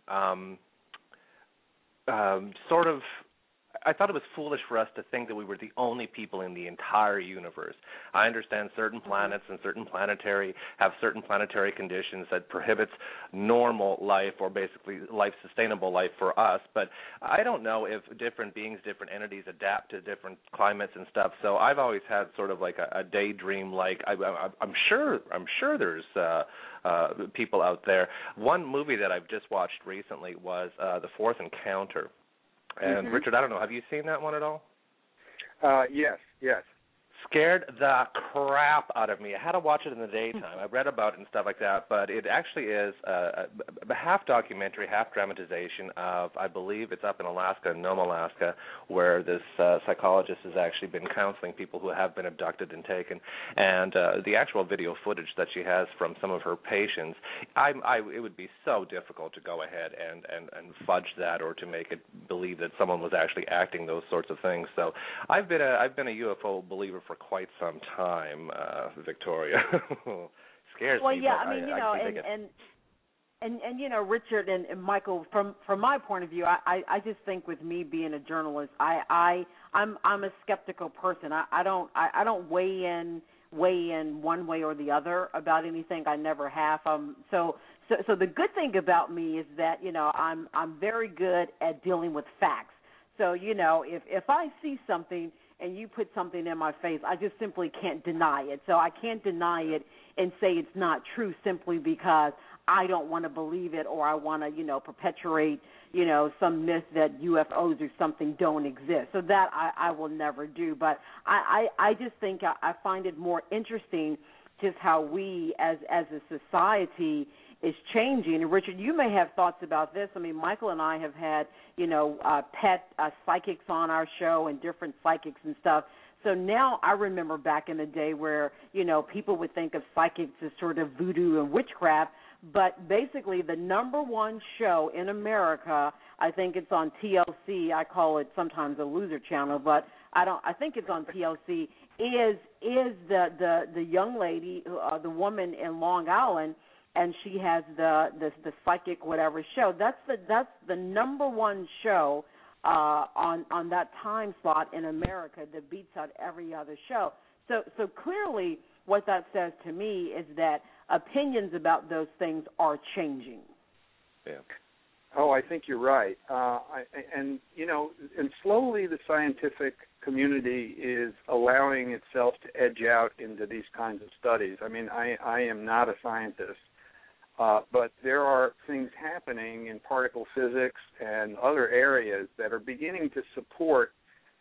sort of. I thought it was foolish for us to think that we were the only people in the entire universe. I understand certain planets and have certain planetary conditions that prohibits normal life, or basically sustainable life for us, but I don't know if different beings, different entities adapt to different climates and stuff. So I've always had sort of like a daydream, like I'm sure there's people out there. One movie that I've just watched recently was The Fourth Encounter. And, Richard, I don't know, have you seen that one at all? Yes. Scared the crap out of me. I had to watch it in the daytime. I read about it and stuff like that, but it actually is a half documentary, half dramatization of, I believe it's up in Alaska, Nome, Alaska, where this psychologist has actually been counseling people who have been abducted and taken. And the actual video footage that she has from some of her patients, it would be so difficult to go ahead and fudge that, or to make it believe that someone was actually acting those sorts of things. So I've been a UFO believer for quite some time, Victoria. Scares me. Well, yeah, I mean, and Richard and Michael, from my point of view, I just think with me being a journalist, I'm a skeptical person. I don't weigh in one way or the other about anything. I never have. So the good thing about me is that I'm very good at dealing with facts. So if I see something and you put something in my face, I just simply can't deny it. So I can't deny it and say it's not true simply because I don't want to believe it, or I want to, perpetuate, some myth that UFOs or something don't exist. So that I will never do. But I just think I find it more interesting just how we as a society is changing. And Richard, you may have thoughts about this. I mean, Michael and I have had, pet psychics on our show and different psychics and stuff. So now I remember back in the day where, people would think of psychics as sort of voodoo and witchcraft, but basically the number one show in America, I think it's on TLC. I call it sometimes a loser channel, but I think it's on TLC, is the young lady, the woman in Long Island, and she has the psychic whatever show. That's the number one show on that time slot in America that beats out every other show. So clearly what that says to me is that opinions about those things are changing. Yeah. Oh, I think you're right. And slowly the scientific community is allowing itself to edge out into these kinds of studies. I mean, I am not a scientist, but there are things happening in particle physics and other areas that are beginning to support,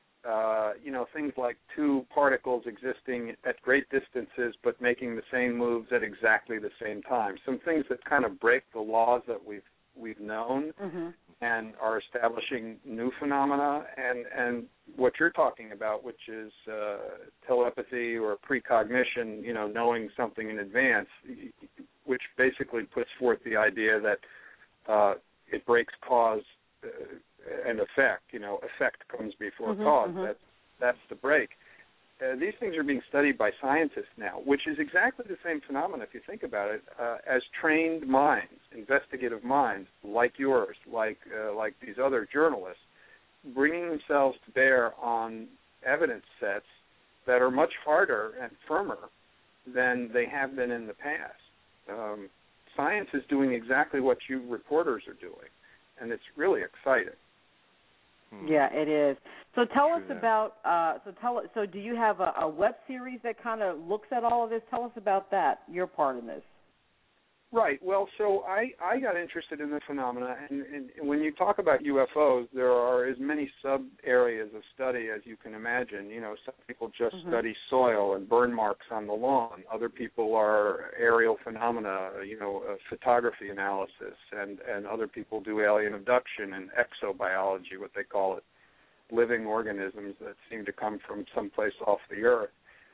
things like two particles existing at great distances but making the same moves at exactly the same time. Some things that kind of break the laws that we've known and are establishing new phenomena, and what you're talking about, which is telepathy or precognition, knowing something in advance, which basically puts forth the idea that it breaks cause and effect. Effect comes before cause. That's the break. These things are being studied by scientists now, which is exactly the same phenomenon, if you think about it, as trained minds, investigative minds like yours, like these other journalists, bringing themselves to bear on evidence sets that are much harder and firmer than they have been in the past. Science is doing exactly what you reporters are doing, and it's really exciting. Yeah, it is. So tell us about. So do you have a web series that kind of looks at all of this? Tell us about that. Your part in this. Right. Well, so I got interested in the phenomena, and when you talk about UFOs, there are as many sub-areas of study as you can imagine. Some people just study soil and burn marks on the lawn. Other people are aerial phenomena, photography analysis, and other people do alien abduction and exobiology, what they call it, living organisms that seem to come from someplace off the Earth.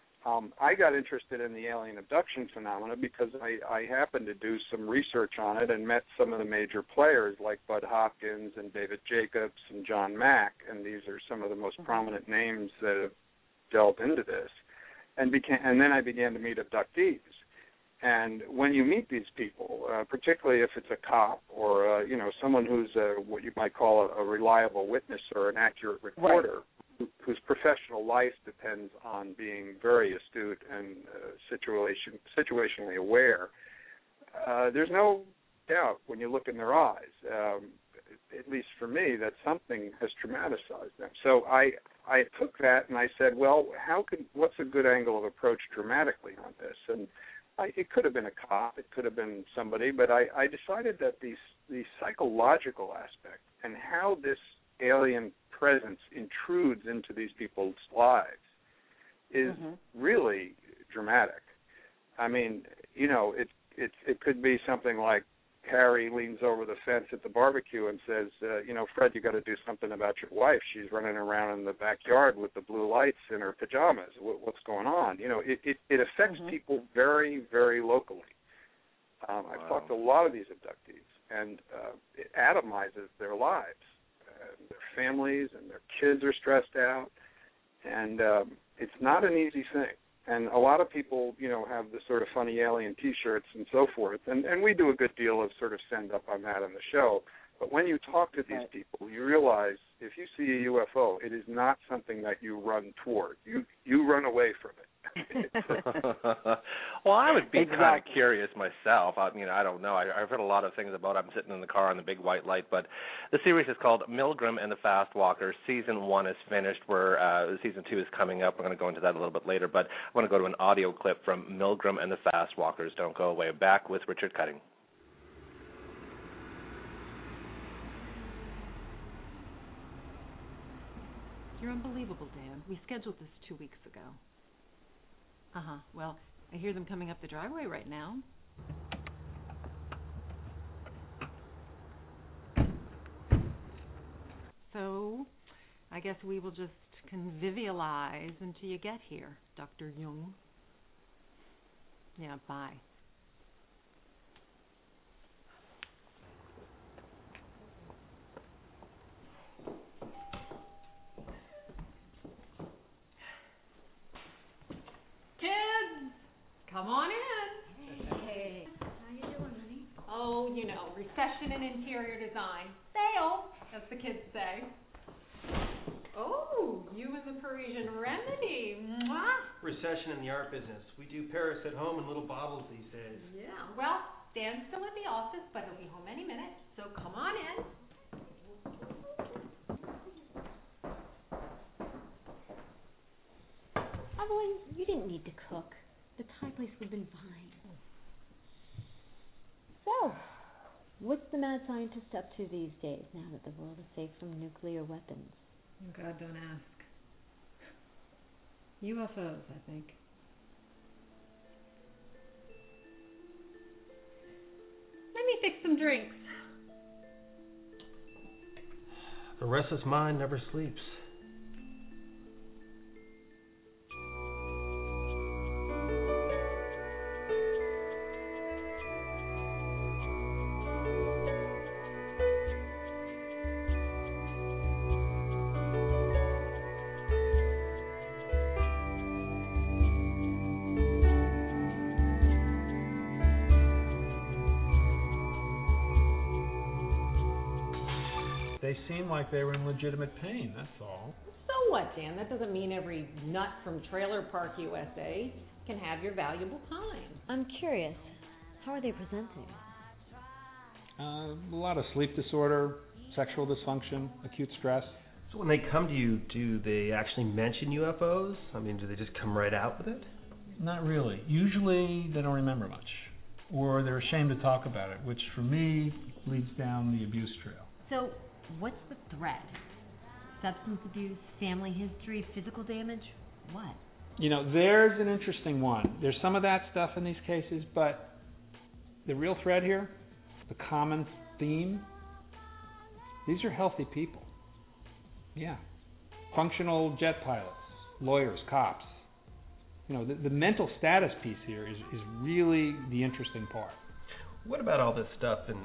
I got interested in the alien abduction phenomena because I happened to do some research on it and met some of the major players like Bud Hopkins and David Jacobs and John Mack, and these are some of the most prominent names that have delved into this. And then I began to meet abductees. And when you meet these people, particularly if it's a cop or someone who's what you might call a reliable witness or an accurate reporter, whose professional life depends on being very astute and situationally aware, there's no doubt when you look in their eyes, at least for me, that something has traumatized them. So I took that and I said, well, what's a good angle of approach dramatically on this? And it could have been a cop, it could have been somebody, but I decided that the psychological aspect and how this alien presence intrudes into these people's lives is really dramatic. I mean, it could be something like Harry leans over the fence at the barbecue and says, Fred, you got to do something about your wife. She's running around in the backyard with the blue lights in her pajamas. What's going on? It affects people very, very locally. I've talked to a lot of these abductees, and it atomizes their lives. Their families and their kids are stressed out, and it's not an easy thing. And a lot of people, have the sort of funny alien T-shirts and so forth, and we do a good deal of sort of send up on that on the show. But when you talk to these people, you realize if you see a UFO, it is not something that you run toward. You run away from it. Well, I would be kind of curious myself. I don't know. I've heard a lot of things about I'm sitting in the car on the big white light, but the series is called Milgram and the Fast Walkers. Season 1 is finished. Season 2 is coming up. We're going to go into that a little bit later, but I want to go to an audio clip from Milgram and the Fast Walkers. Don't go away. Back with Richard Cutting. You're unbelievable, Dan. We scheduled this 2 weeks ago. Well, I hear them coming up the driveway right now. So, I guess we will just convivialize until you get here, Dr. Jung. Yeah, bye. Come on in. Hey. How you doing, honey? Oh, recession in interior design. Fail, as the kids say. Oh, you and the Parisian Remedy. Mwah. Recession in the art business. We do Paris at home in little bottles these days. Yeah, well, Dan's still at the office, but he'll be home any minute, so come on in. Evelyn, you didn't need to cook. The Thai place would have been fine. So, what's the mad scientist up to these days, now that the world is safe from nuclear weapons? Oh, God, don't ask. UFOs, I think. Let me fix some drinks. A restless mind never sleeps. They seem like they were in legitimate pain, that's all. So what, Dan? That doesn't mean every nut from Trailer Park USA can have your valuable time. I'm curious, how are they presenting? A lot of sleep disorder, sexual dysfunction, acute stress. So when they come to you, do they actually mention UFOs? I mean, do they just come right out with it? Not really. Usually they don't remember much, or they're ashamed to talk about it, which for me leads down the abuse trail. So, what's the threat? Substance abuse, family history, physical damage? What? You know, there's an interesting one. There's some of that stuff in these cases, but the real thread here, the common theme, these are healthy people. Yeah. Functional jet pilots, lawyers, cops. You know, the mental status piece here is really the interesting part. What about all this stuff in,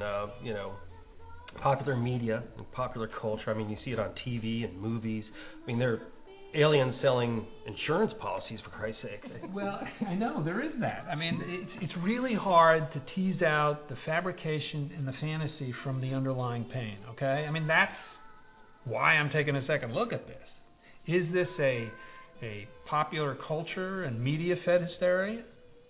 popular media and popular culture? I mean, you see it on TV and movies. I mean, they're aliens selling insurance policies, for Christ's sake. Well, I know, there is that. I mean, it's really hard to tease out the fabrication and the fantasy from the underlying pain, okay? I mean, that's why I'm taking a second look at this. Is this a popular culture and media-fed hysteria?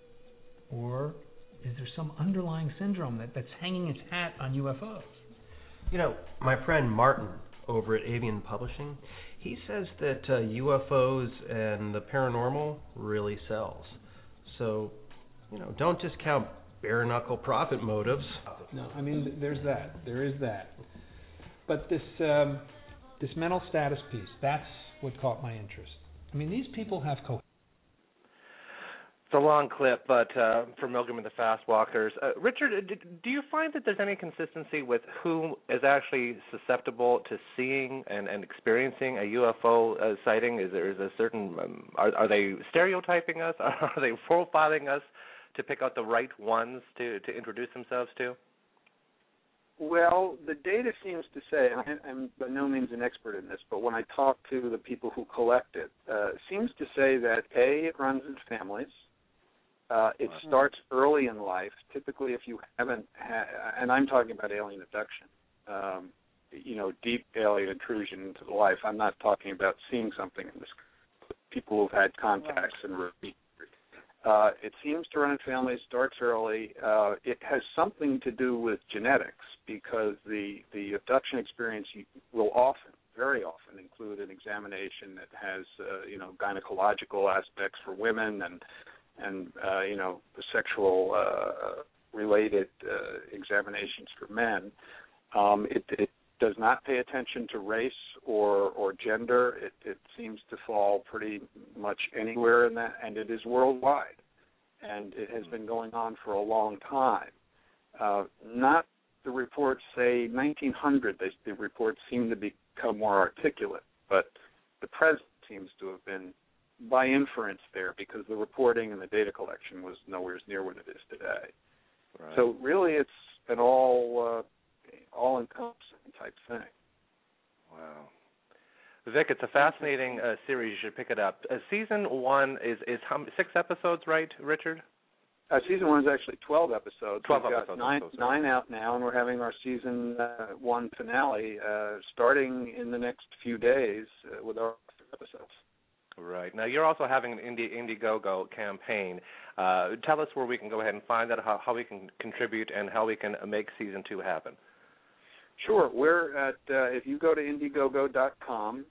Or is there some underlying syndrome that's hanging its hat on UFOs? You know, my friend Martin over at Avian Publishing, he says that UFOs and the paranormal really sells. So, don't discount bare-knuckle profit motives. No, I mean, there's that. There is that. But this mental status piece, that's what caught my interest. I mean, these people have It's a long clip, but for Milgram and the Fast Walkers. Richard, do you find that there's any consistency with who is actually susceptible to seeing and experiencing a UFO sighting? Is there a certain, are they stereotyping us? Are they profiling us to pick out the right ones to introduce themselves to? Well, the data seems to say, and I'm by no means an expert in this, but when I talk to the people who collect it, seems to say that, A, it runs in families. It starts early in life. Typically, if you haven't had, and I'm talking about alien abduction, deep alien intrusion into the life. I'm not talking about seeing something in this. People who've had contacts and repeat. It seems to run in families, starts early. It has something to do with genetics because the abduction experience will often, very often, include an examination that has, gynecological aspects for women and the sexual related examinations for men. It does not pay attention to race or gender. It seems to fall pretty much anywhere in that, and it is worldwide. And it has been going on for a long time. Not the reports say 1900. The reports seem to become more articulate, but the present seems to have been by inference there because the reporting and the data collection was nowhere near what it is today. Right. So really it's an all-encompassing type thing. Wow. Vic, it's a fascinating series. You should pick it up. Season 1 is 6 episodes, right, Richard? Season 1 is actually 12 episodes. 12 We've episodes. Got nine out now, and we're having our Season 1 finale starting in the next few days with our episodes. Right. Now, you're also having an Indiegogo campaign. Tell us where we can go ahead and find that, how we can contribute, and how we can make Season 2 happen. Sure. We're at, if you go to Indiegogo.com,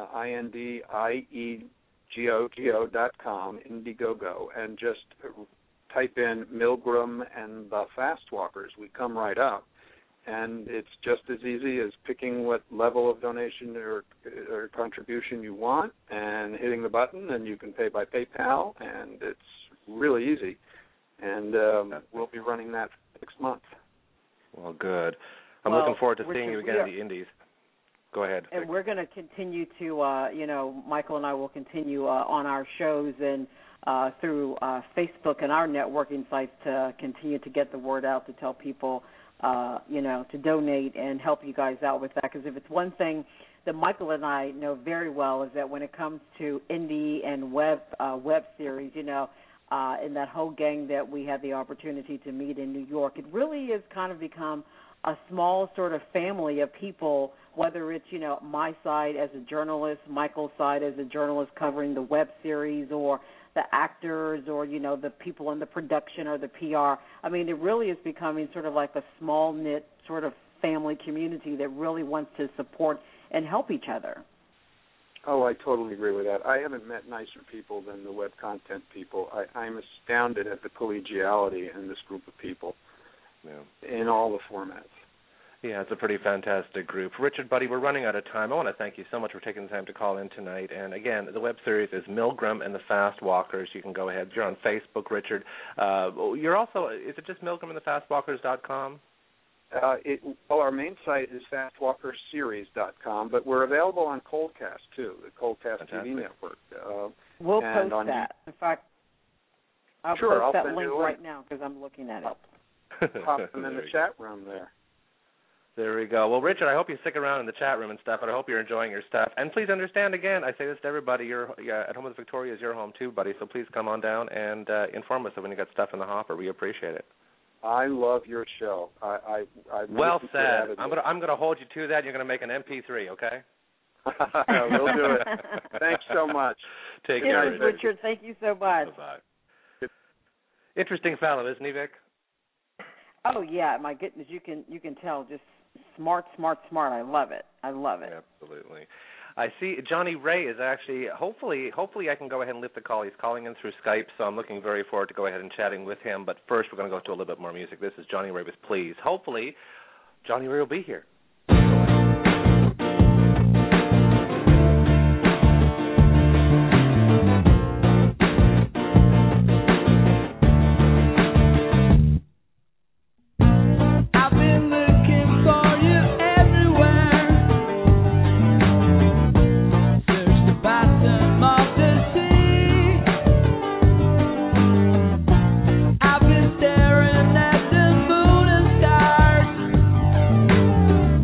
INDIEGOGO.com, Indiegogo, and just type in Milgram and the Fast Walkers, we come right up. And it's just as easy as picking what level of donation or contribution you want and hitting the button, and you can pay by PayPal, and it's really easy. And we'll be running that next month. Well, good. I'm looking forward to seeing you again in the Indies. Go ahead. And we're going to continue to, Michael and I will continue on our shows and through Facebook and our networking sites to continue to get the word out, to tell people, to donate and help you guys out with that. Because if it's one thing that Michael and I know very well is that when it comes to indie and web series, in that whole gang that we had the opportunity to meet in New York, it really has kind of become a small sort of family of people, whether it's, my side as a journalist, Michael's side as a journalist covering the web series, or the actors, or, the people in the production or the PR. I mean, it really is becoming sort of like a small-knit sort of family community that really wants to support and help each other. Oh, I totally agree with that. I haven't met nicer people than the web content people. I'm astounded at the collegiality in this group of people. Yeah. In all the formats. Yeah, it's a pretty fantastic group. Richard, buddy, we're running out of time. I want to thank you so much for taking the time to call in tonight. And, again, the web series is Milgram and the Fast Walkers. You can go ahead. You're on Facebook, Richard. You're also, is it just milgramandthefastwalkers.com? Our main site is fastwalkerseries.com, but we're available on Coldcast, too, the Coldcast TV network. We'll post that. In fact, I'll post that link right now because I'm looking at it. Pop them in the chat room there. There we go. Well, Richard, I hope you stick around in the chat room and stuff, and I hope you're enjoying your stuff. And please understand, again, I say this to everybody, you're at Home with Victoria is your home too, buddy, so please come on down and inform us when you got stuff in the hopper. We appreciate it. I love your show. I well said. I'm gonna hold you to that. You're gonna make an MP3, okay? We'll do it. Thanks so much. Take care, Richard. Thank you so much. Bye-bye. Interesting fellow, isn't he, Vic? Oh yeah, my goodness, you can tell, just smart. I love it. Absolutely. I see Johnny Ray is actually, hopefully I can go ahead and lift the call. He's calling in through Skype, so I'm looking very forward to go ahead and chatting with him. But first, we're going to go to a little bit more music. This is Johnny Ray with Please. Hopefully, Johnny Ray will be here. I've been staring at the moon and stars.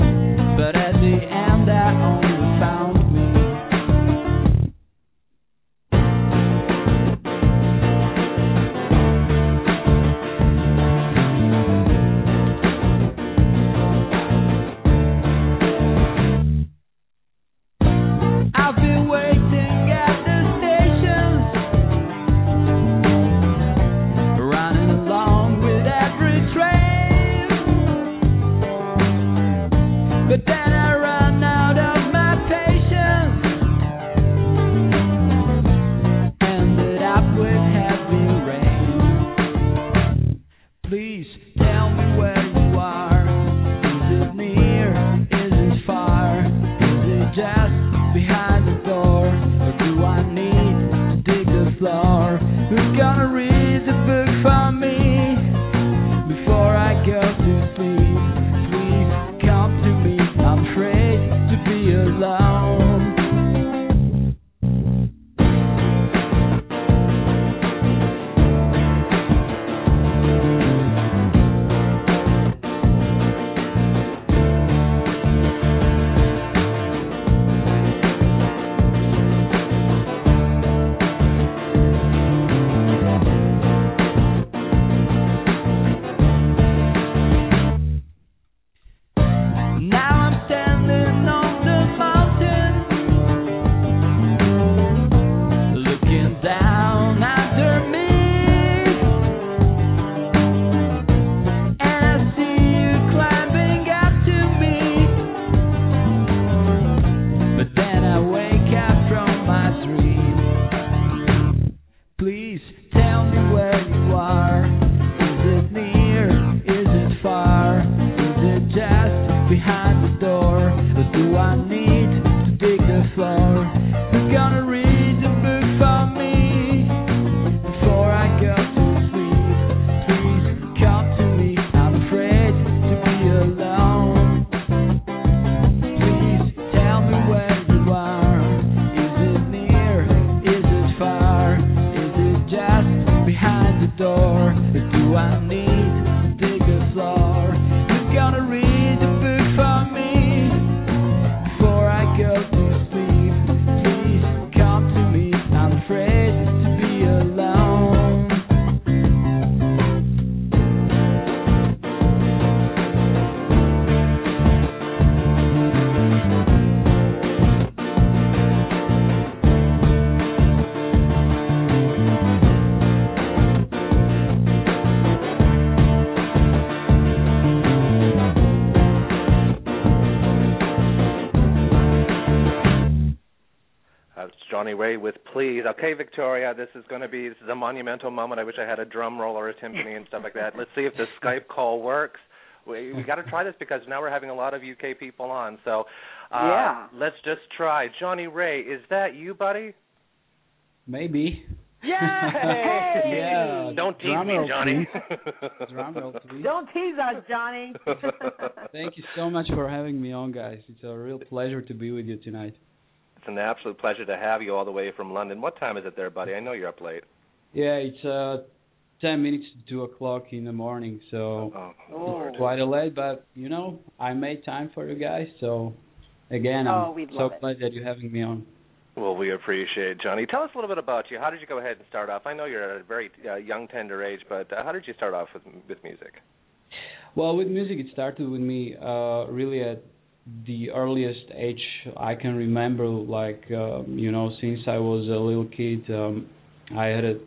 Johnny Ray with Please. Okay, Victoria, this is a monumental moment. I wish I had a drum roll or a timpani and stuff like that. Let's see if the Skype call works. We got to try this because now we're having a lot of UK people on. So let's just try. Johnny Ray, is that you, buddy? Maybe. Yay! Yeah. Don't tease me, Johnny. Drum roll, please. Don't tease us, Johnny. Thank you so much for having me on, guys. It's a real pleasure to be with you tonight. It's an absolute pleasure to have you all the way from London. What time is it there, buddy? I know you're up late. Yeah, it's 10 minutes to 2 o'clock in the morning, so it's quite late, but, I made time for you guys, so, again, I'm so glad that you're having me on. Well, we appreciate it, Johnny. Tell us a little bit about you. How did you go ahead and start off? I know you're at a very young, tender age, but how did you start off with music? Well, with music, it started with me really at the earliest age I can remember, since I was a little kid. I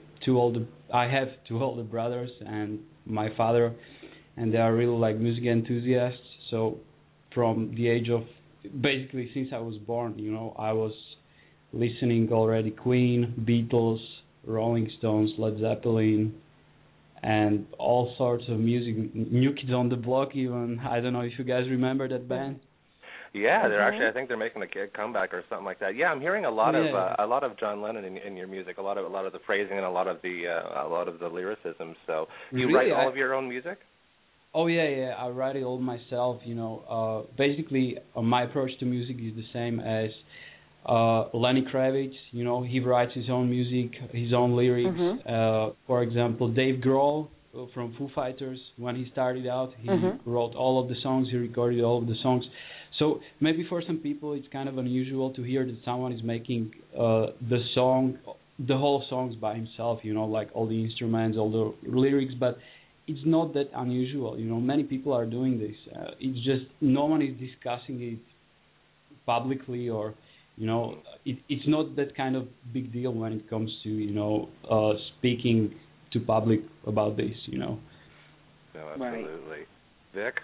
have two older brothers and my father, and they are really music enthusiasts. So from the age of, basically since I was born, I was listening already Queen, Beatles, Rolling Stones, Led Zeppelin, and all sorts of music. New Kids on the Block even. I don't know if you guys remember that band. Yeah, they're actually. I think they're making a comeback or something like that. Yeah, I'm hearing a lot of John Lennon in your music. A lot of the phrasing and a lot of the lyricism. So you write all of your own music? Oh yeah. I write it all myself. Basically, my approach to music is the same as Lenny Kravitz. He writes his own music, his own lyrics. For example, Dave Grohl from Foo Fighters, when he started out, he wrote all of the songs. He recorded all of the songs. So maybe for some people it's kind of unusual to hear that someone is making the whole songs by himself, like all the instruments, all the lyrics, but it's not that unusual. Many people are doing this. It's just no one is discussing it publicly, or, it's not that kind of big deal when it comes to, speaking to public about this, No, absolutely. Right. Vic?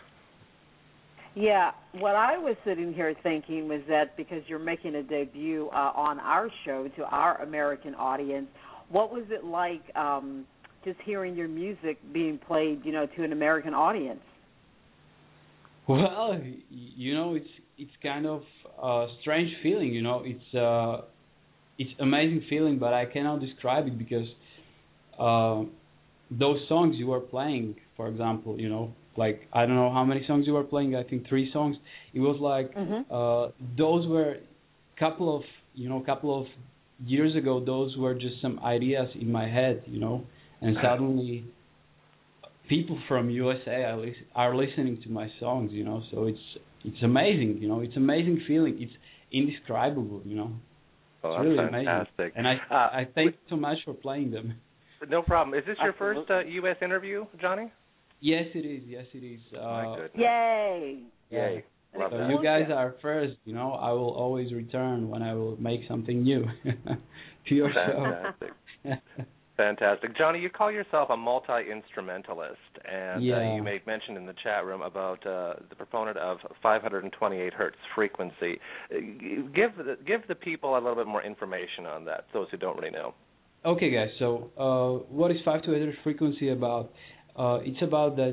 Yeah, what I was sitting here thinking was that because you're making a debut on our show to our American audience, what was it like just hearing your music being played, to an American audience? Well, it's kind of a strange feeling, it's amazing feeling, but I cannot describe it because those songs you were playing, for example, I don't know how many songs you were playing. I think 3 songs. It was those were couple of years ago. Those were just some ideas in my head, and suddenly people from USA are listening to my songs, So it's amazing, It's amazing feeling. It's indescribable, Oh, it's really fantastic. Amazing. And I thank you so much for playing them. No problem. Is this your first U.S. interview, Johnny? Yes, it is. My goodness. Yay! Yay. Love that. You guys are first. I will always return when I will make something new to your show. Fantastic. Johnny, you call yourself a multi-instrumentalist, and you made mention in the chat room about the proponent of 528 hertz frequency. Give the people a little bit more information on that, those who don't really know. Okay, guys. So what is 528 hertz frequency about? It's about that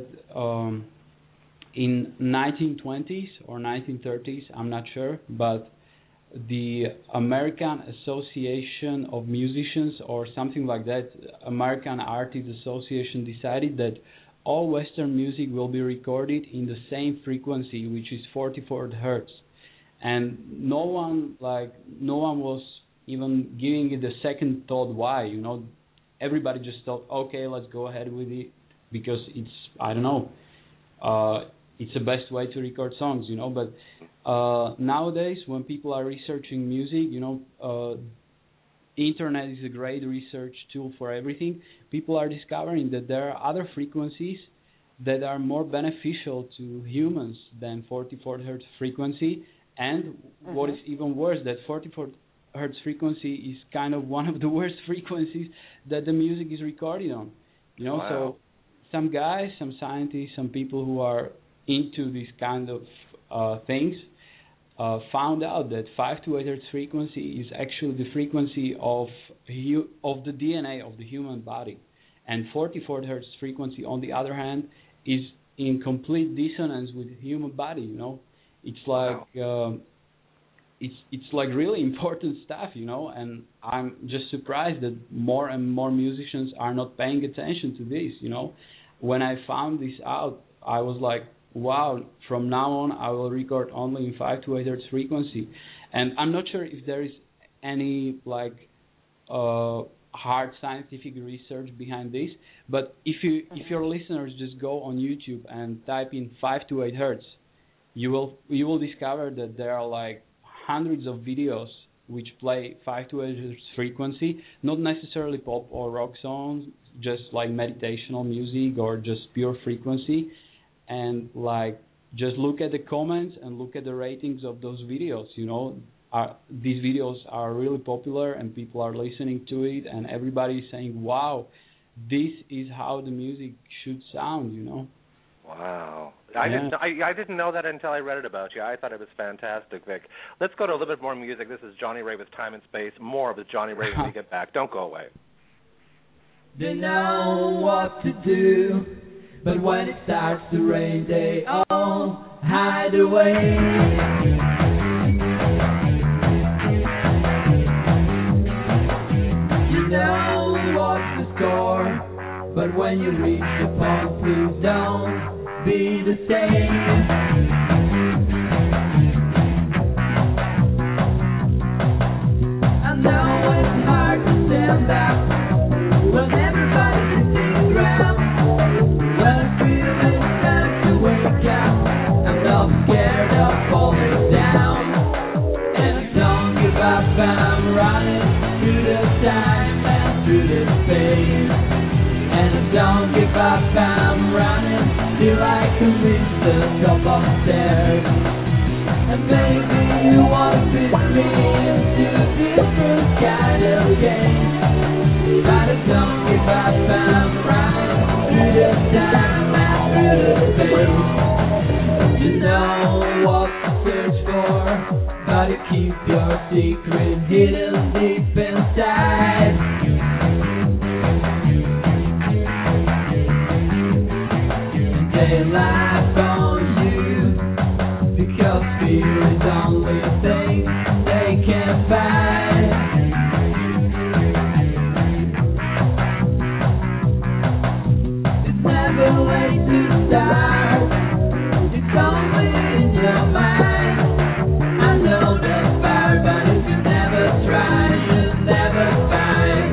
in 1920s or 1930s, I'm not sure, but the American Association of Musicians or something like that, American Artists Association, decided that all Western music will be recorded in the same frequency, which is 44 hertz. And no one was even giving it a second thought why, Everybody just thought, okay, let's go ahead with it, because it's, I don't know, it's the best way to record songs, But nowadays, when people are researching music, internet is a great research tool for everything. People are discovering that there are other frequencies that are more beneficial to humans than 44 hertz frequency. And what is even worse, that 44 hertz frequency is kind of one of the worst frequencies that the music is recorded on. Wow. So some guys, some scientists, some people who are into these kind of things found out that 5 to 8 hertz frequency is actually the frequency of the DNA of the human body, and 44 hertz frequency, on the other hand, is in complete dissonance with the human body. You know, it's like it's like really important stuff, you know. And I'm just surprised that more and more musicians are not paying attention to this. You know, when I found this out, I was like, wow, from now on I will record only in 5 to 8 hertz frequency. And I'm not sure if there is any like hard scientific research behind this, but if your listeners just go on YouTube and type in 5 to 8 hertz, you will discover that there are like hundreds of videos which play 5 to 8 hertz frequency, not necessarily pop or rock songs, just like meditational music or just pure frequency. And like, just look at the comments and look at the ratings of those videos. You know, these videos are really popular and people are listening to it, and everybody is saying, "Wow, this is how the music should sound." You know. Wow, I didn't know that until I read it about you. I thought it was fantastic, Vic. Let's go to a little bit more music. This is Johnny Ray with Time and Space. More of the Johnny Ray when we get back. Don't go away. They know what to do, but when it starts to rain, they all hide away. You know what's the score, but when you reach the point, please don't be the same. I know it's hard to stand up when everybody's sitting around. When I feel it's time to wake up, I'm not scared of falling down. And I don't give up, I'm running through the time and through the space. And I don't give up, I'm running till I can reach the top of the stairs. And maybe you want to fit me into different kind of game, but I don't give up, I'm running through the time and through the space. You know what to search for, but you keep your secret hidden deep inside. And they laugh on you because fear is the only thing they can fight. It's never late to start. It's only in your mind. I know the fire, but if you never try, you'll never find.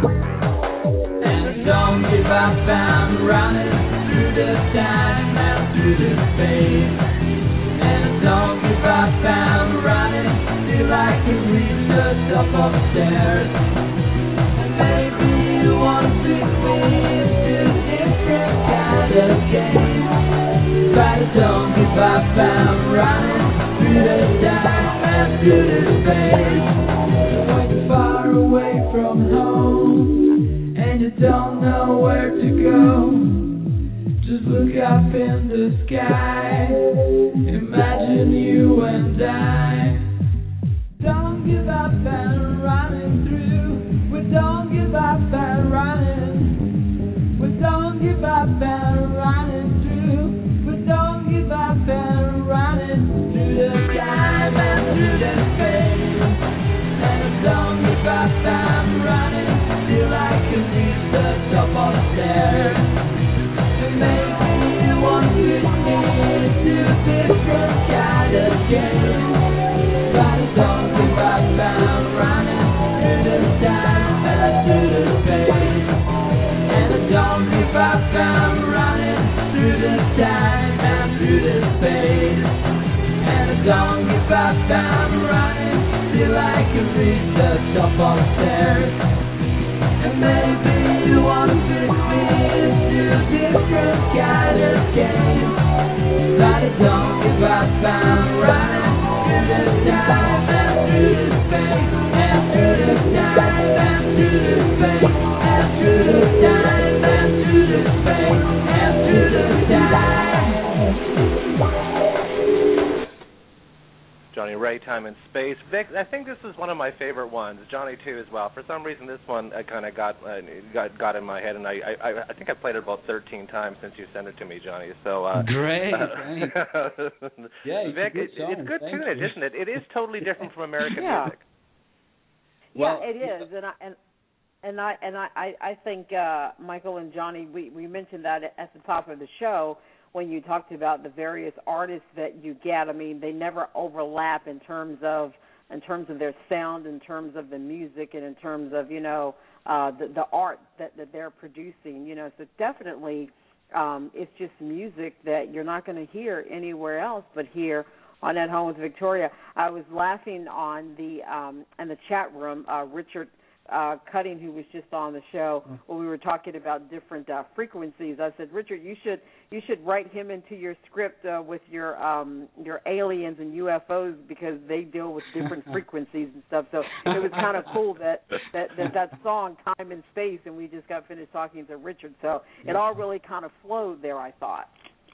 And don't give up, I'm running through the time and through the space. And don't give up, I'm running till I can reach the top of the stairs. And maybe you want to see me into different kind of game, but don't give up, I'm running through the time and through the space. When you're far away from home and you don't know where to go, just look up in the sky, imagine you and I. Don't give up, and running through. We don't give up, and running. We don't give up, and running through. We don't give up, and running through the time and through the space. And I don't give up, I'm running till I can reach the top of the stairs. And maybe you want to see into different kind of game, but I don't give up, I'm running through the time and through the space. And I don't give up, I'm running through the time and through the space. And I don't give up, I'm running till I can reach the top of the stairs. And maybe you want to fit me into different kind of game, but I don't give up, I'm running through the time and through the space. And through the time and through the space. And through the time and through the space. And through the time. Johnny Ray, Time and Space. Vic, I think this is one of my favorite ones. Johnny too as well. For some reason, this one kind of got in my head, and I think I played it about 13 times since you sent it to me, Johnny. So great. Yeah, Vic, it's good tunage, isn't it? It is totally different from American music. Well, yeah, it is, and I think Michael and Johnny, we mentioned that at the top of the show when you talked about the various artists that you get. I mean, they never overlap in terms of their sound, in terms of the music, and in terms of the art that they're producing. So definitely, it's just music that you're not going to hear anywhere else but here on At Home with Victoria. I was laughing on in the chat room, Richard Cutting, who was just on the show, when we were talking about different frequencies. I said, Richard, you should write him into your script with your aliens and UFOs, because they deal with different frequencies and stuff. So it was kind of cool that song Time and Space, and we just got finished talking to Richard. So it all really kind of flowed there, I thought.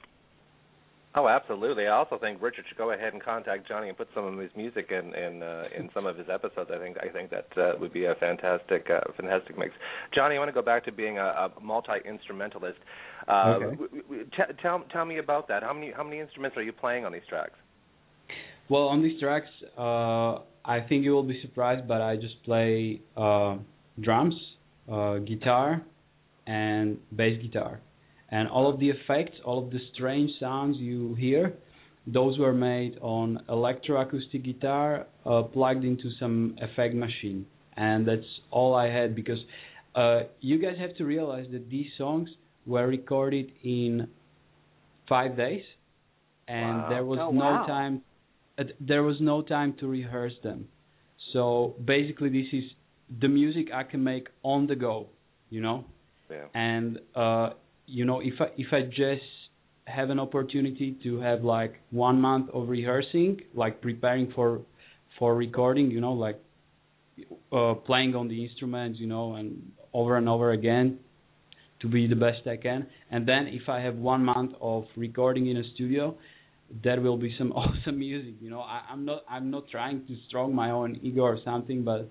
Oh, absolutely. I also think Richard should go ahead and contact Johnny and put some of his music in some of his episodes. I think that would be a fantastic mix. Johnny, I want to go back to being a multi-instrumentalist. Okay. Tell me about that. How many instruments are you playing on these tracks? Well, on these tracks, I think you will be surprised, but I just play drums, guitar, and bass guitar. And all of the effects, all of the strange sounds you hear, those were made on electroacoustic guitar plugged into some effect machine. And that's all I had, because you guys have to realize that these songs were recorded in 5 days, and there was no time. There was no time to rehearse them. So basically, this is the music I can make on the go, Yeah. And if I just have an opportunity to have like 1 month of rehearsing, like preparing for recording, playing on the instruments, and over again to be the best I can. And then if I have 1 month of recording in a studio, that will be some awesome music. I'm not trying to stroke my own ego or something, but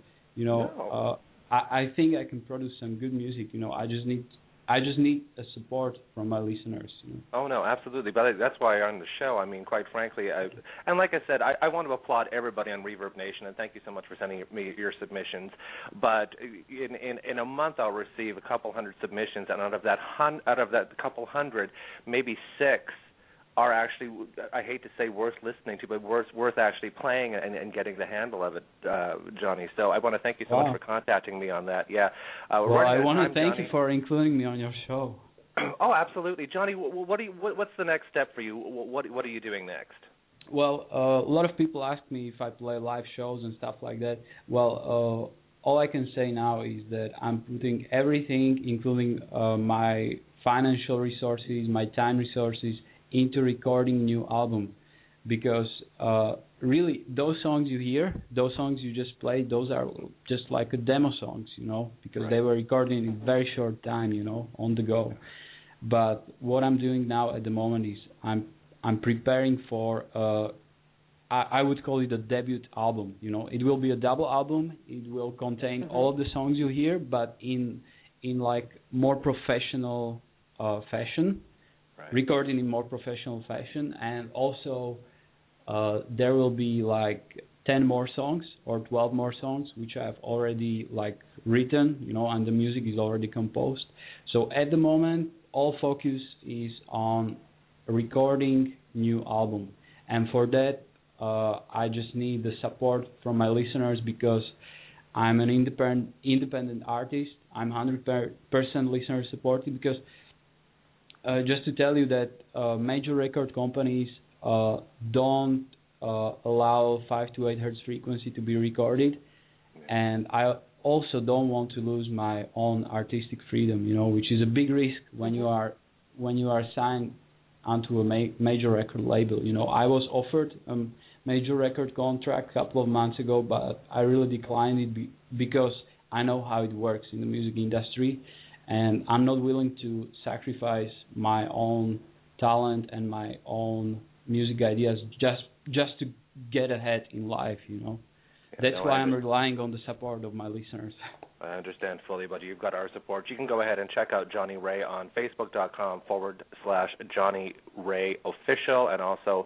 I think I can produce some good music. I just need a support from my listeners. Oh, no, absolutely. But that's why you're on the show. I mean, quite frankly, and like I said, I want to applaud everybody on Reverb Nation, and thank you so much for sending me your submissions. But in a month, I'll receive a couple hundred submissions, and out of that couple hundred, maybe 6 are actually, I hate to say worth listening to, but worth actually playing and getting the handle of it, Johnny. So I want to thank you so much for contacting me on that. Yeah. I want to thank you for including me on your show. Oh, absolutely, Johnny. What's the next step for you? What are you doing next? Well, a lot of people ask me if I play live shows and stuff like that. Well, all I can say now is that I'm putting everything, including my financial resources, my time resources, into recording new album, because really those songs you hear, those songs you just played, those are just like a demo songs, because they were recorded in a very short time, on the go. But what I'm doing now at the moment is I'm preparing for I would call it a debut album. It will be a double album. It will contain all of the songs you hear, but in like more professional fashion. Recording in more professional fashion, and also there will be like 10 more songs or 12 more songs which I have already like written, and the music is already composed. So at the moment, all focus is on recording new album, and for that I just need the support from my listeners, because I'm an independent artist. I'm 100% listener supported, because just to tell you that major record companies don't allow 5 to 8 hertz frequency to be recorded, and I also don't want to lose my own artistic freedom, which is a big risk when you are signed onto a major record label. I was offered a major record contract a couple of months ago, but I really declined it because I know how it works in the music industry. And I'm not willing to sacrifice my own talent and my own music ideas just to get ahead in life, Yeah, that's no, why I'm relying on the support of my listeners. I understand fully, buddy. You've got our support. You can go ahead and check out Johnny Ray on Facebook.com/Johnny Ray Official, and also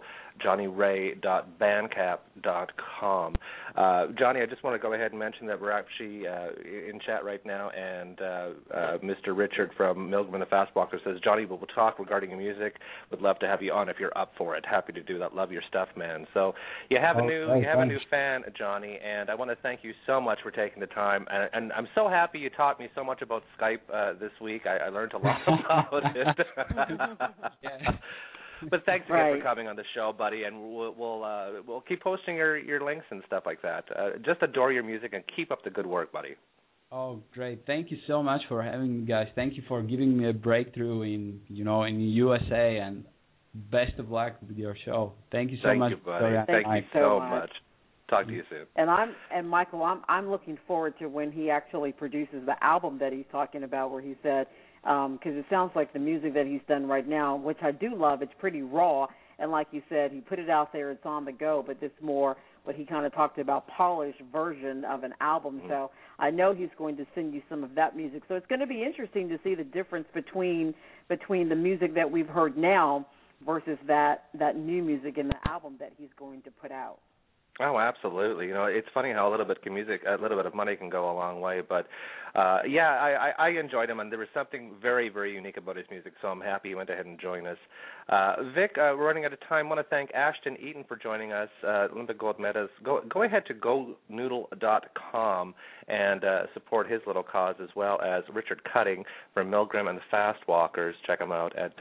JohnnyRay.bandcamp.com. Johnny, I just want to go ahead and mention that we're actually in chat right now, and Mr. Richard from Milgram and the Fastwalker says, Johnny, we'll talk regarding your music. Would love to have you on if you're up for it. Happy to do that. Love your stuff, man. So you have a new fan, Johnny, and I want to thank you so much for taking the time. And I'm so happy you taught me so much about Skype this week. I learned a lot about it. But thanks again for coming on the show, buddy, and we'll keep posting your links and stuff like that. Just adore your music and keep up the good work, buddy. Oh, great! Thank you so much for having me, guys. Thank you for giving me a breakthrough in USA, and best of luck with your show. Thank you so much. Thank you, buddy. Thank you so much. Talk to you soon. And Michael, I'm looking forward to when he actually produces the album that he's talking about, where he said, because it sounds like the music that he's done right now, which I do love, it's pretty raw, and like you said, he put it out there, it's on the go, but it's more what he kind of talked about, polished version of an album. Mm-hmm. So I know he's going to send you some of that music. So it's going to be interesting to see the difference between the music that we've heard now versus that new music in the album that he's going to put out. Oh, absolutely. It's funny how a little bit of money can go a long way. But, I enjoyed him, and there was something very, very unique about his music, so I'm happy he went ahead and joined us. Vic, we're running out of time. I want to thank Ashton Eaton for joining us, Olympic gold medalist. Go ahead to GoNoodle.com and support his little cause, as well as Richard Cutting from Milgram and the Fastwalkers. Check him out at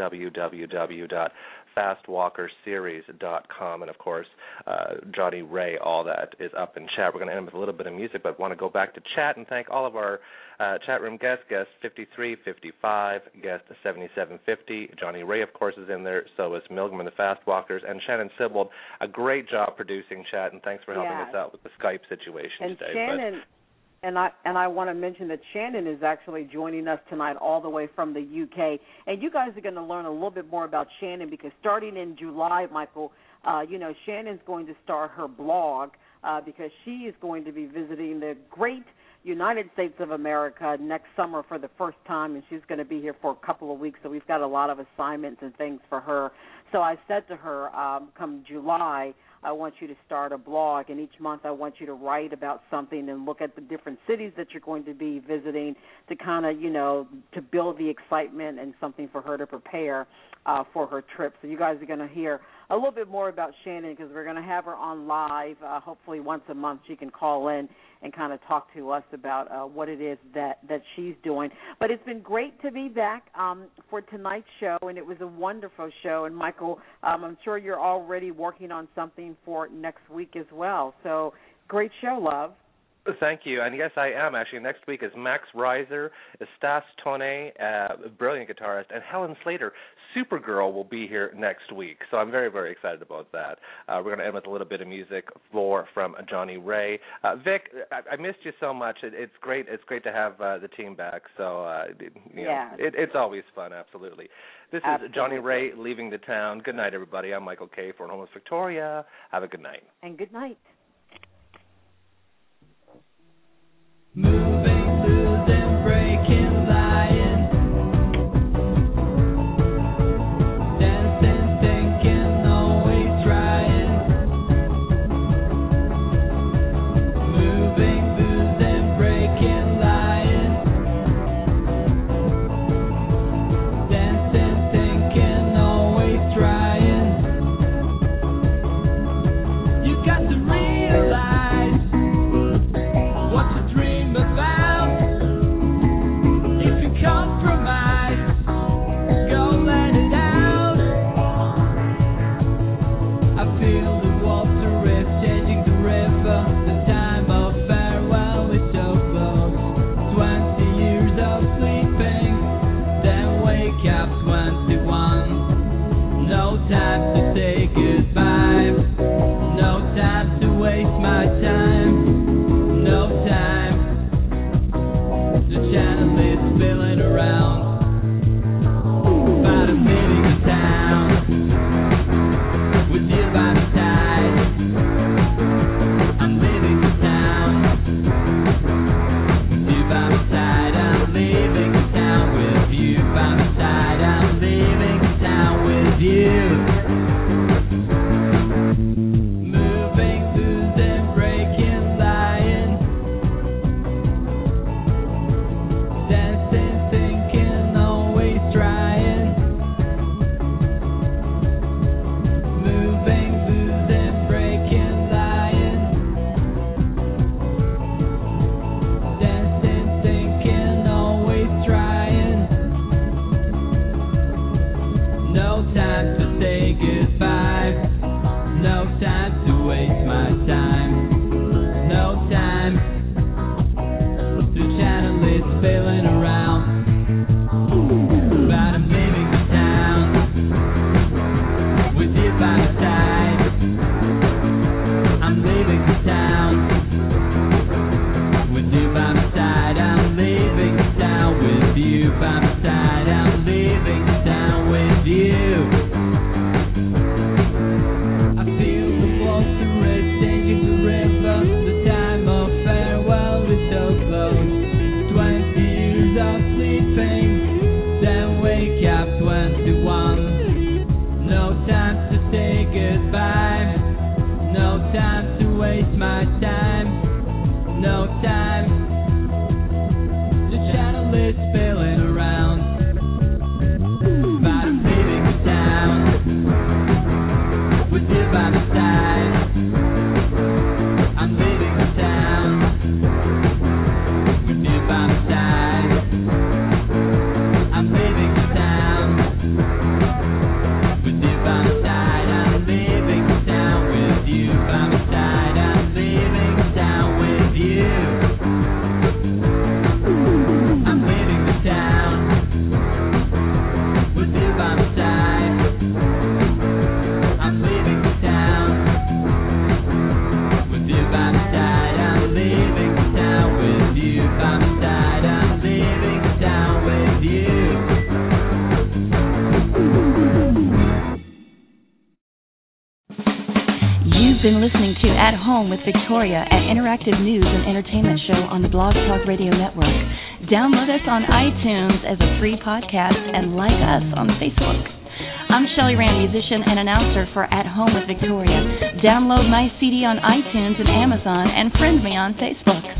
www.fastwalkerseries.com, and, of course, Johnny Ray. All that is up in chat. We're going to end with a little bit of music, but want to go back to chat and thank all of our chat room guests, guest 5355, guest 7750. Johnny Ray, of course, is in there. So is Milgram and the Fastwalkers, and Shannon Sibbald. A great job producing chat, and thanks for helping us out with the Skype situation today. Shannon, and I want to mention that Shannon is actually joining us tonight all the way from the UK. And you guys are going to learn a little bit more about Shannon, because starting in July, Michael, Shannon's going to start her blog because she is going to be visiting the great United States of America next summer for the first time, and she's going to be here for a couple of weeks, so we've got a lot of assignments and things for her. So I said to her, come July, I want you to start a blog, and each month I want you to write about something and look at the different cities that you're going to be visiting to kind of, to build the excitement and something for her to prepare for her trip. So you guys are going to hear a little bit more about Shannon, because we're going to have her on live. Hopefully once a month she can call in and kind of talk to us about what it is that she's doing. But it's been great to be back for tonight's show, and it was a wonderful show. And, Michael, I'm sure you're already working on something for next week as well. So great show, love. Thank you. And yes, I am. Actually, next week is Max Reiser, Stas Tone, brilliant guitarist, and Helen Slater. Supergirl will be here next week. So I'm very, very excited about that. We're going to end with a little bit of music from Johnny Ray. Vic, I missed you so much. It's great. It's great to have the team back. So it's always fun. Absolutely. This is Johnny Ray leaving the town. Good night, everybody. I'm Michael K. for Homeless Victoria. Have a good night. And good night. Moving, losing, breaking, lying, dancing, thinking, always trying. Moving, losing, breaking, lying, dancing, thinking, always trying. You got to realize what you dream about. If you compromise, go let it out. I feel the water is changing the river. The time of farewell is so close. 20 years of sleeping, then wake up 21. No time to say goodbye. No time to waste my time. No time. The channel is spilling around, but I'm leaving the town with you by my side. say goodbye. No time to waste my time. No time to chatterless spilling around. But I'm leaving the town with you by my side. I'm leaving the town with you by my side. I'm leaving the town with you by my side. I'm leaving the town with you by my side. I'm leaving the town with you. I'm leaving the town with you by my side. I'm leaving the town with you by my side. I'm leaving the town with you by my side. I'm leaving the town with you. You've been listening to At Home with Victoria, an interactive news and entertainment show on the Blog Talk Radio Network. Download us on iTunes as a free podcast and like us on Facebook. I'm Shelley Rand, musician and announcer for At Home with Victoria. Download my CD on iTunes and Amazon and friend me on Facebook.